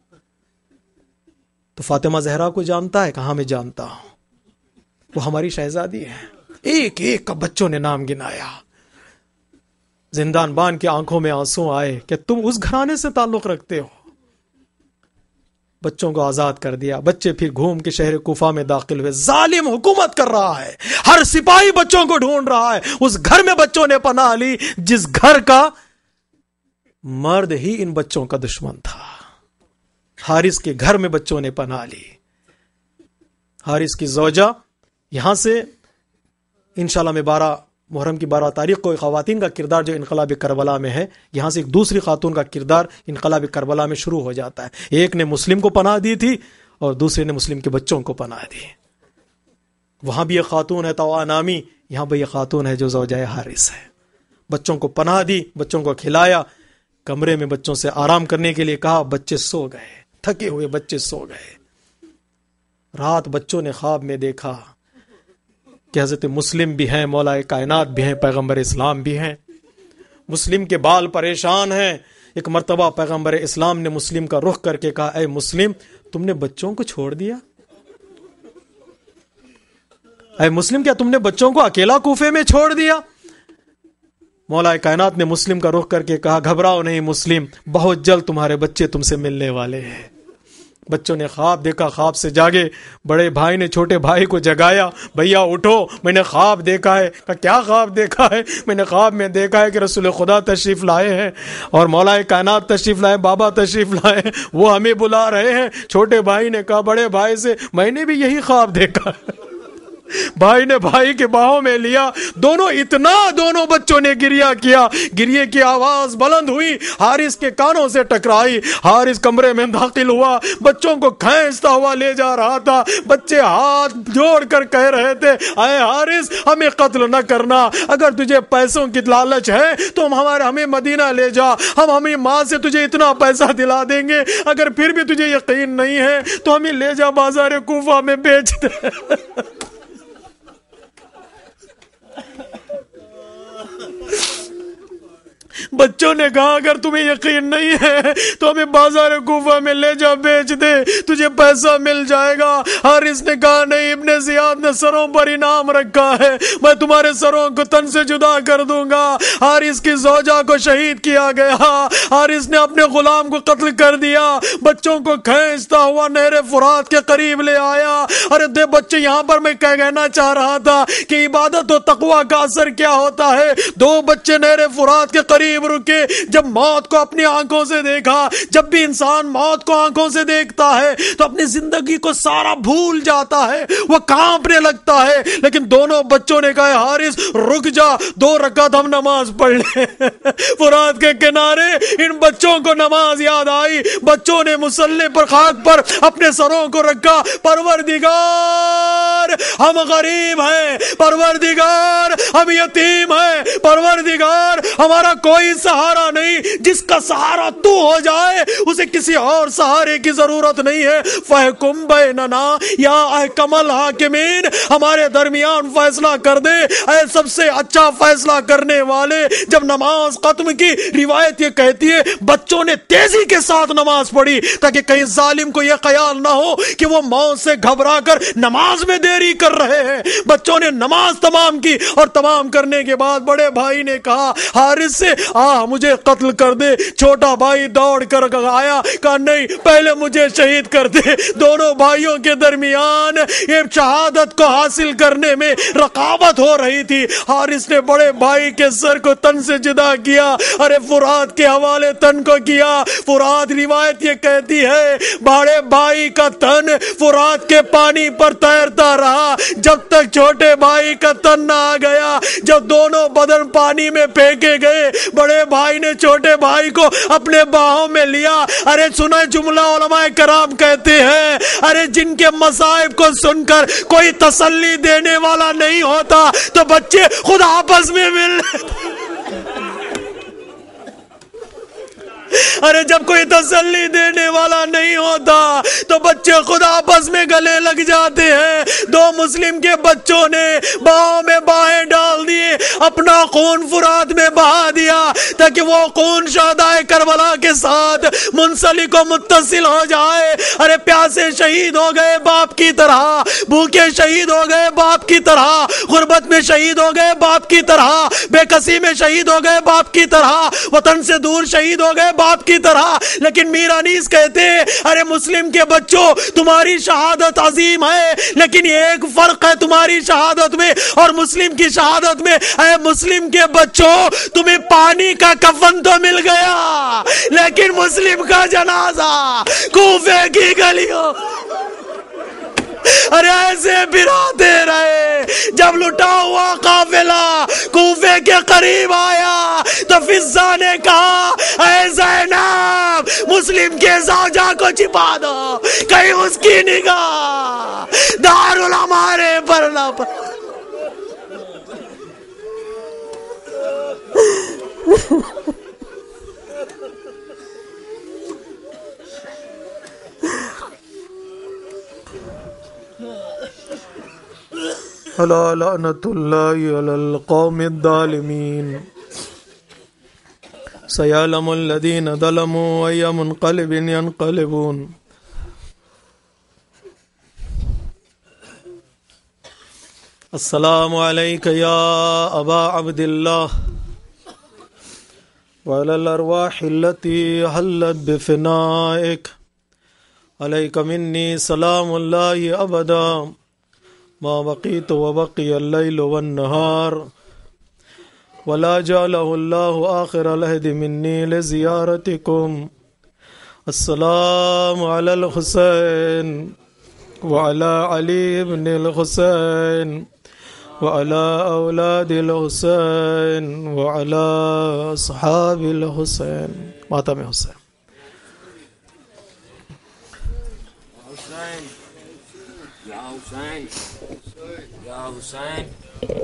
تو فاطمہ زہرا کو جانتا ہے؟ کہا میں جانتا ہوں, وہ ہماری شہزادی ہے. ایک ایک کا بچوں نے نام گنایا. زندان بان کی آنکھوں میں آنسو آئے کہ تم اس گھرانے سے تعلق رکھتے ہو. بچوں کو آزاد کر دیا. بچے پھر گھوم کے شہر کوفہ میں داخل ہوئے. ظالم حکومت کر رہا ہے, ہر سپاہی بچوں کو ڈھونڈ رہا ہے. اس گھر میں بچوں نے پناہ لی جس گھر کا مرد ہی ان بچوں کا دشمن تھا. حارث کے گھر میں بچوں نے پناہ لی. حارث کی زوجہ, یہاں سے انشاءاللہ میں محرم کی 12 تاریخ کو خواتین کا کردار جو انقلاب کربلا میں ہے, یہاں سے ایک دوسری خاتون کا کردار انقلاب کربلا میں شروع ہو جاتا ہے. ایک نے مسلم کو پناہ دی تھی اور دوسرے نے مسلم کے بچوں کو پناہ دی. وہاں بھی ایک خاتون ہے توا نامی, یہاں بھی ایک خاتون ہے جو زوجہ حارث ہے. بچوں کو پناہ دی, بچوں کو کھلایا, کمرے میں بچوں سے آرام کرنے کے لیے کہا. بچے سو گئے, تھکے ہوئے بچے سو گئے. رات بچوں نے خواب میں دیکھا کہ حضرت مسلم بھی ہیں, مولا کائنات بھی ہیں, پیغمبر اسلام بھی ہیں. مسلم کے بال پریشان ہیں. ایک مرتبہ پیغمبر اسلام نے مسلم کا رخ کر کے کہا اے مسلم, تم نے بچوں کو چھوڑ دیا؟ اے مسلم, کیا تم نے بچوں کو اکیلا کوفے میں چھوڑ دیا؟ مولا کائنات نے مسلم کا رخ کر کے کہا گھبراؤ نہیں مسلم, بہت جلد تمہارے بچے تم سے ملنے والے ہیں. بچوں نے خواب دیکھا, خواب سے جاگے. بڑے بھائی نے چھوٹے بھائی کو جگایا, بھیا اٹھو میں نے خواب دیکھا ہے. کہا کیا خواب دیکھا ہے؟ میں نے خواب میں دیکھا ہے کہ رسول خدا تشریف لائے ہیں اور مولا کائنات تشریف لائے, بابا تشریف لائے ہیں, وہ ہمیں بلا رہے ہیں. چھوٹے بھائی نے کہا بڑے بھائی سے میں نے بھی یہی خواب دیکھا ہے. بھائی نے بھائی کے باہوں میں لیا، دونوں بچوں نے گریہ کیا، گریے کی آواز بلند ہوئی، حارث کے کانوں سے ٹکرائی، حارث کمرے میں داخل ہوا، بچوں کو کھینچتا ہوا لے جا رہا تھا، بچے ہاتھ جوڑ کر کہہ رہے تھے اے حارث ہمیں قتل نہ کرنا، اگر تجھے پیسوں کی لالچ ہے تو ہمیں مدینہ لے جا، ہم اپنی ماں سے تجھے اتنا پیسہ دلا دیں گے، اگر پھر بھی تجھے یقین نہیں ہے تو ہمیں لے جا بازار کوفہ میں بیچ دے۔ بچوں نے کہا اگر تمہیں یقین نہیں ہے تو ہمیں بازار کوفہ میں لے جا بیچ دے، تجھے پیسہ مل جائے گا۔ حارث نے کہا نہیں، ابن زیاد نے سروں پر انعام رکھا ہے، میں تمہارے سروں کو تن سے جدا کر دوں گا۔ حارث کی زوجہ کو شہید کیا گیا، حارث نے اپنے غلام کو قتل کر دیا، بچوں کو کھینچتا ہوا نہر فرات کے قریب لے آیا۔ ارے دے بچے، یہاں پر میں کہنا چاہ رہا تھا کہ عبادت و تقوی کا اثر کیا ہوتا ہے۔ دو بچے نہر فرات کے قریب رکے، جب موت کو اپنی آنکھوں سے دیکھا۔ جب بھی انسان موت کو آنکھوں سے دیکھتا ہے تو اپنی زندگی کو سارا بھول جاتا ہے، وہ کانپنے لگتا ہے، لیکن دونوں بچوں نے کہا حارث رک جا، 2 رکعت ہم نماز پڑھ لیں۔ فرات کے کنارے ان بچوں کو نماز یاد آئی، بچوں نے مصلی پر خاک پر اپنے سروں کو رکھا، پروردگار ہم غریب ہیں، پروردگار ہم یتیم ہیں، پروردگار ہمارا کوئی سہارا نہیں، جس کا سہارا تو ہو جائے اسے کسی اور سہارے کی ضرورت نہیں ہے۔ فَحْكُم بَيْنَنَا یا احکم الحاکمین، ہمارے درمیان فیصلہ کر دے اے سب سے اچھا فیصلہ کرنے والے۔ جب نماز ختم کی، روایت یہ کہتی ہے بچوں نے تیزی کے ساتھ نماز پڑھی تاکہ کہیں ظالم کو یہ خیال نہ ہو کہ وہ موت سے گھبرا کر نماز میں دیری کر رہے ہیں۔ بچوں نے نماز تمام کی، اور تمام کرنے کے بعد بڑے بھائی نے کہا حارث سے مجھے قتل کر دے۔ چھوٹا بھائی دوڑ کر آیا، کہا نہیں، پہلے مجھے شہید کر دے۔ دونوں بھائیوں کے درمیان یہ شہادت کو حاصل کرنے میں رقابت ہو رہی تھی۔ حارث نے بڑے بھائی کے سر کو تن سے جدا کیا، ارے فرات کے حوالے تن کو کیا۔ فرات، روایت یہ کہتی ہے بڑے بھائی کا تن فرات کے پانی پر تیرتا رہا جب تک چھوٹے بھائی کا تن نہ آ گیا۔ جب دونوں بدن پانی میں پھینکے گئے، بڑے بھائی نے چھوٹے بھائی کو اپنے باہوں میں لیا۔ ارے سنا جملہ علماء کرام کہتے ہیں ارے جن کے مصائب کو سن کر کوئی تسلی دینے والا نہیں ہوتا تو بچے خود آپس میں مل ارے جب کوئی تسلی دینے والا نہیں ہوتا تو بچے خود آپس میں گلے لگ جاتے ہیں۔ 2 مسلم کے بچوں نے باہوں میں باہیں ڈال دیے، اپنا خون فرات میں بہا دیا تاکہ وہ خون شہدائے کربلا کے ساتھ منسلک و متصل ہو جائے۔ ارے پیاسے شہید ہو گئے باپ کی طرح، بھوکے شہید ہو گئے باپ کی طرح، غربت میں شہید ہو گئے باپ کی طرح، بے کسی میں شہید ہو گئے باپ کی طرح، وطن سے دور شہید ہو گئے باپ کی طرح۔ لیکن میر انیس کہتے ہیں ارے مسلم کے بچوں، تمہاری شہادت عظیم ہے، لیکن یہ ایک فرق ہے تمہاری شہادت میں اور مسلم کی شہادت میں۔ اے مسلم کے بچوں، تمہیں پانی کا کفن تو مل گیا، لیکن مسلم کا جنازہ کوفے کی گلیوں ارے ایسے پھراتے رہے۔ جب لٹا ہوا قافلہ کوفے کے قریب آیا تو فضہ نے کہا اے زینب، مسلم کے زوجہ کو چھپا دو، کہیں اس کی نگاہ دارالعمارے پر نہ پڑے۔ الا لعنت اللہ علی القوم الظالمین سیعلم الذین ظلموا ای منقلب ینقلبون۔ السلام علیک یا ابا عبد اللہ وعلی الارواح التي حلت بفنائک، علیک منی سلام اللہ ابدا ما بقیت وبقی اللیل والنہار، ولا جعلہ اللہ آخر العہد منی لزیارتکم۔ السلام علی الحسین وعلى علي بن الحسين وعلى أولاد الحسين وعلى أصحاب الحسين. ماتم حسین. Ya Hussein, Ya Hussein.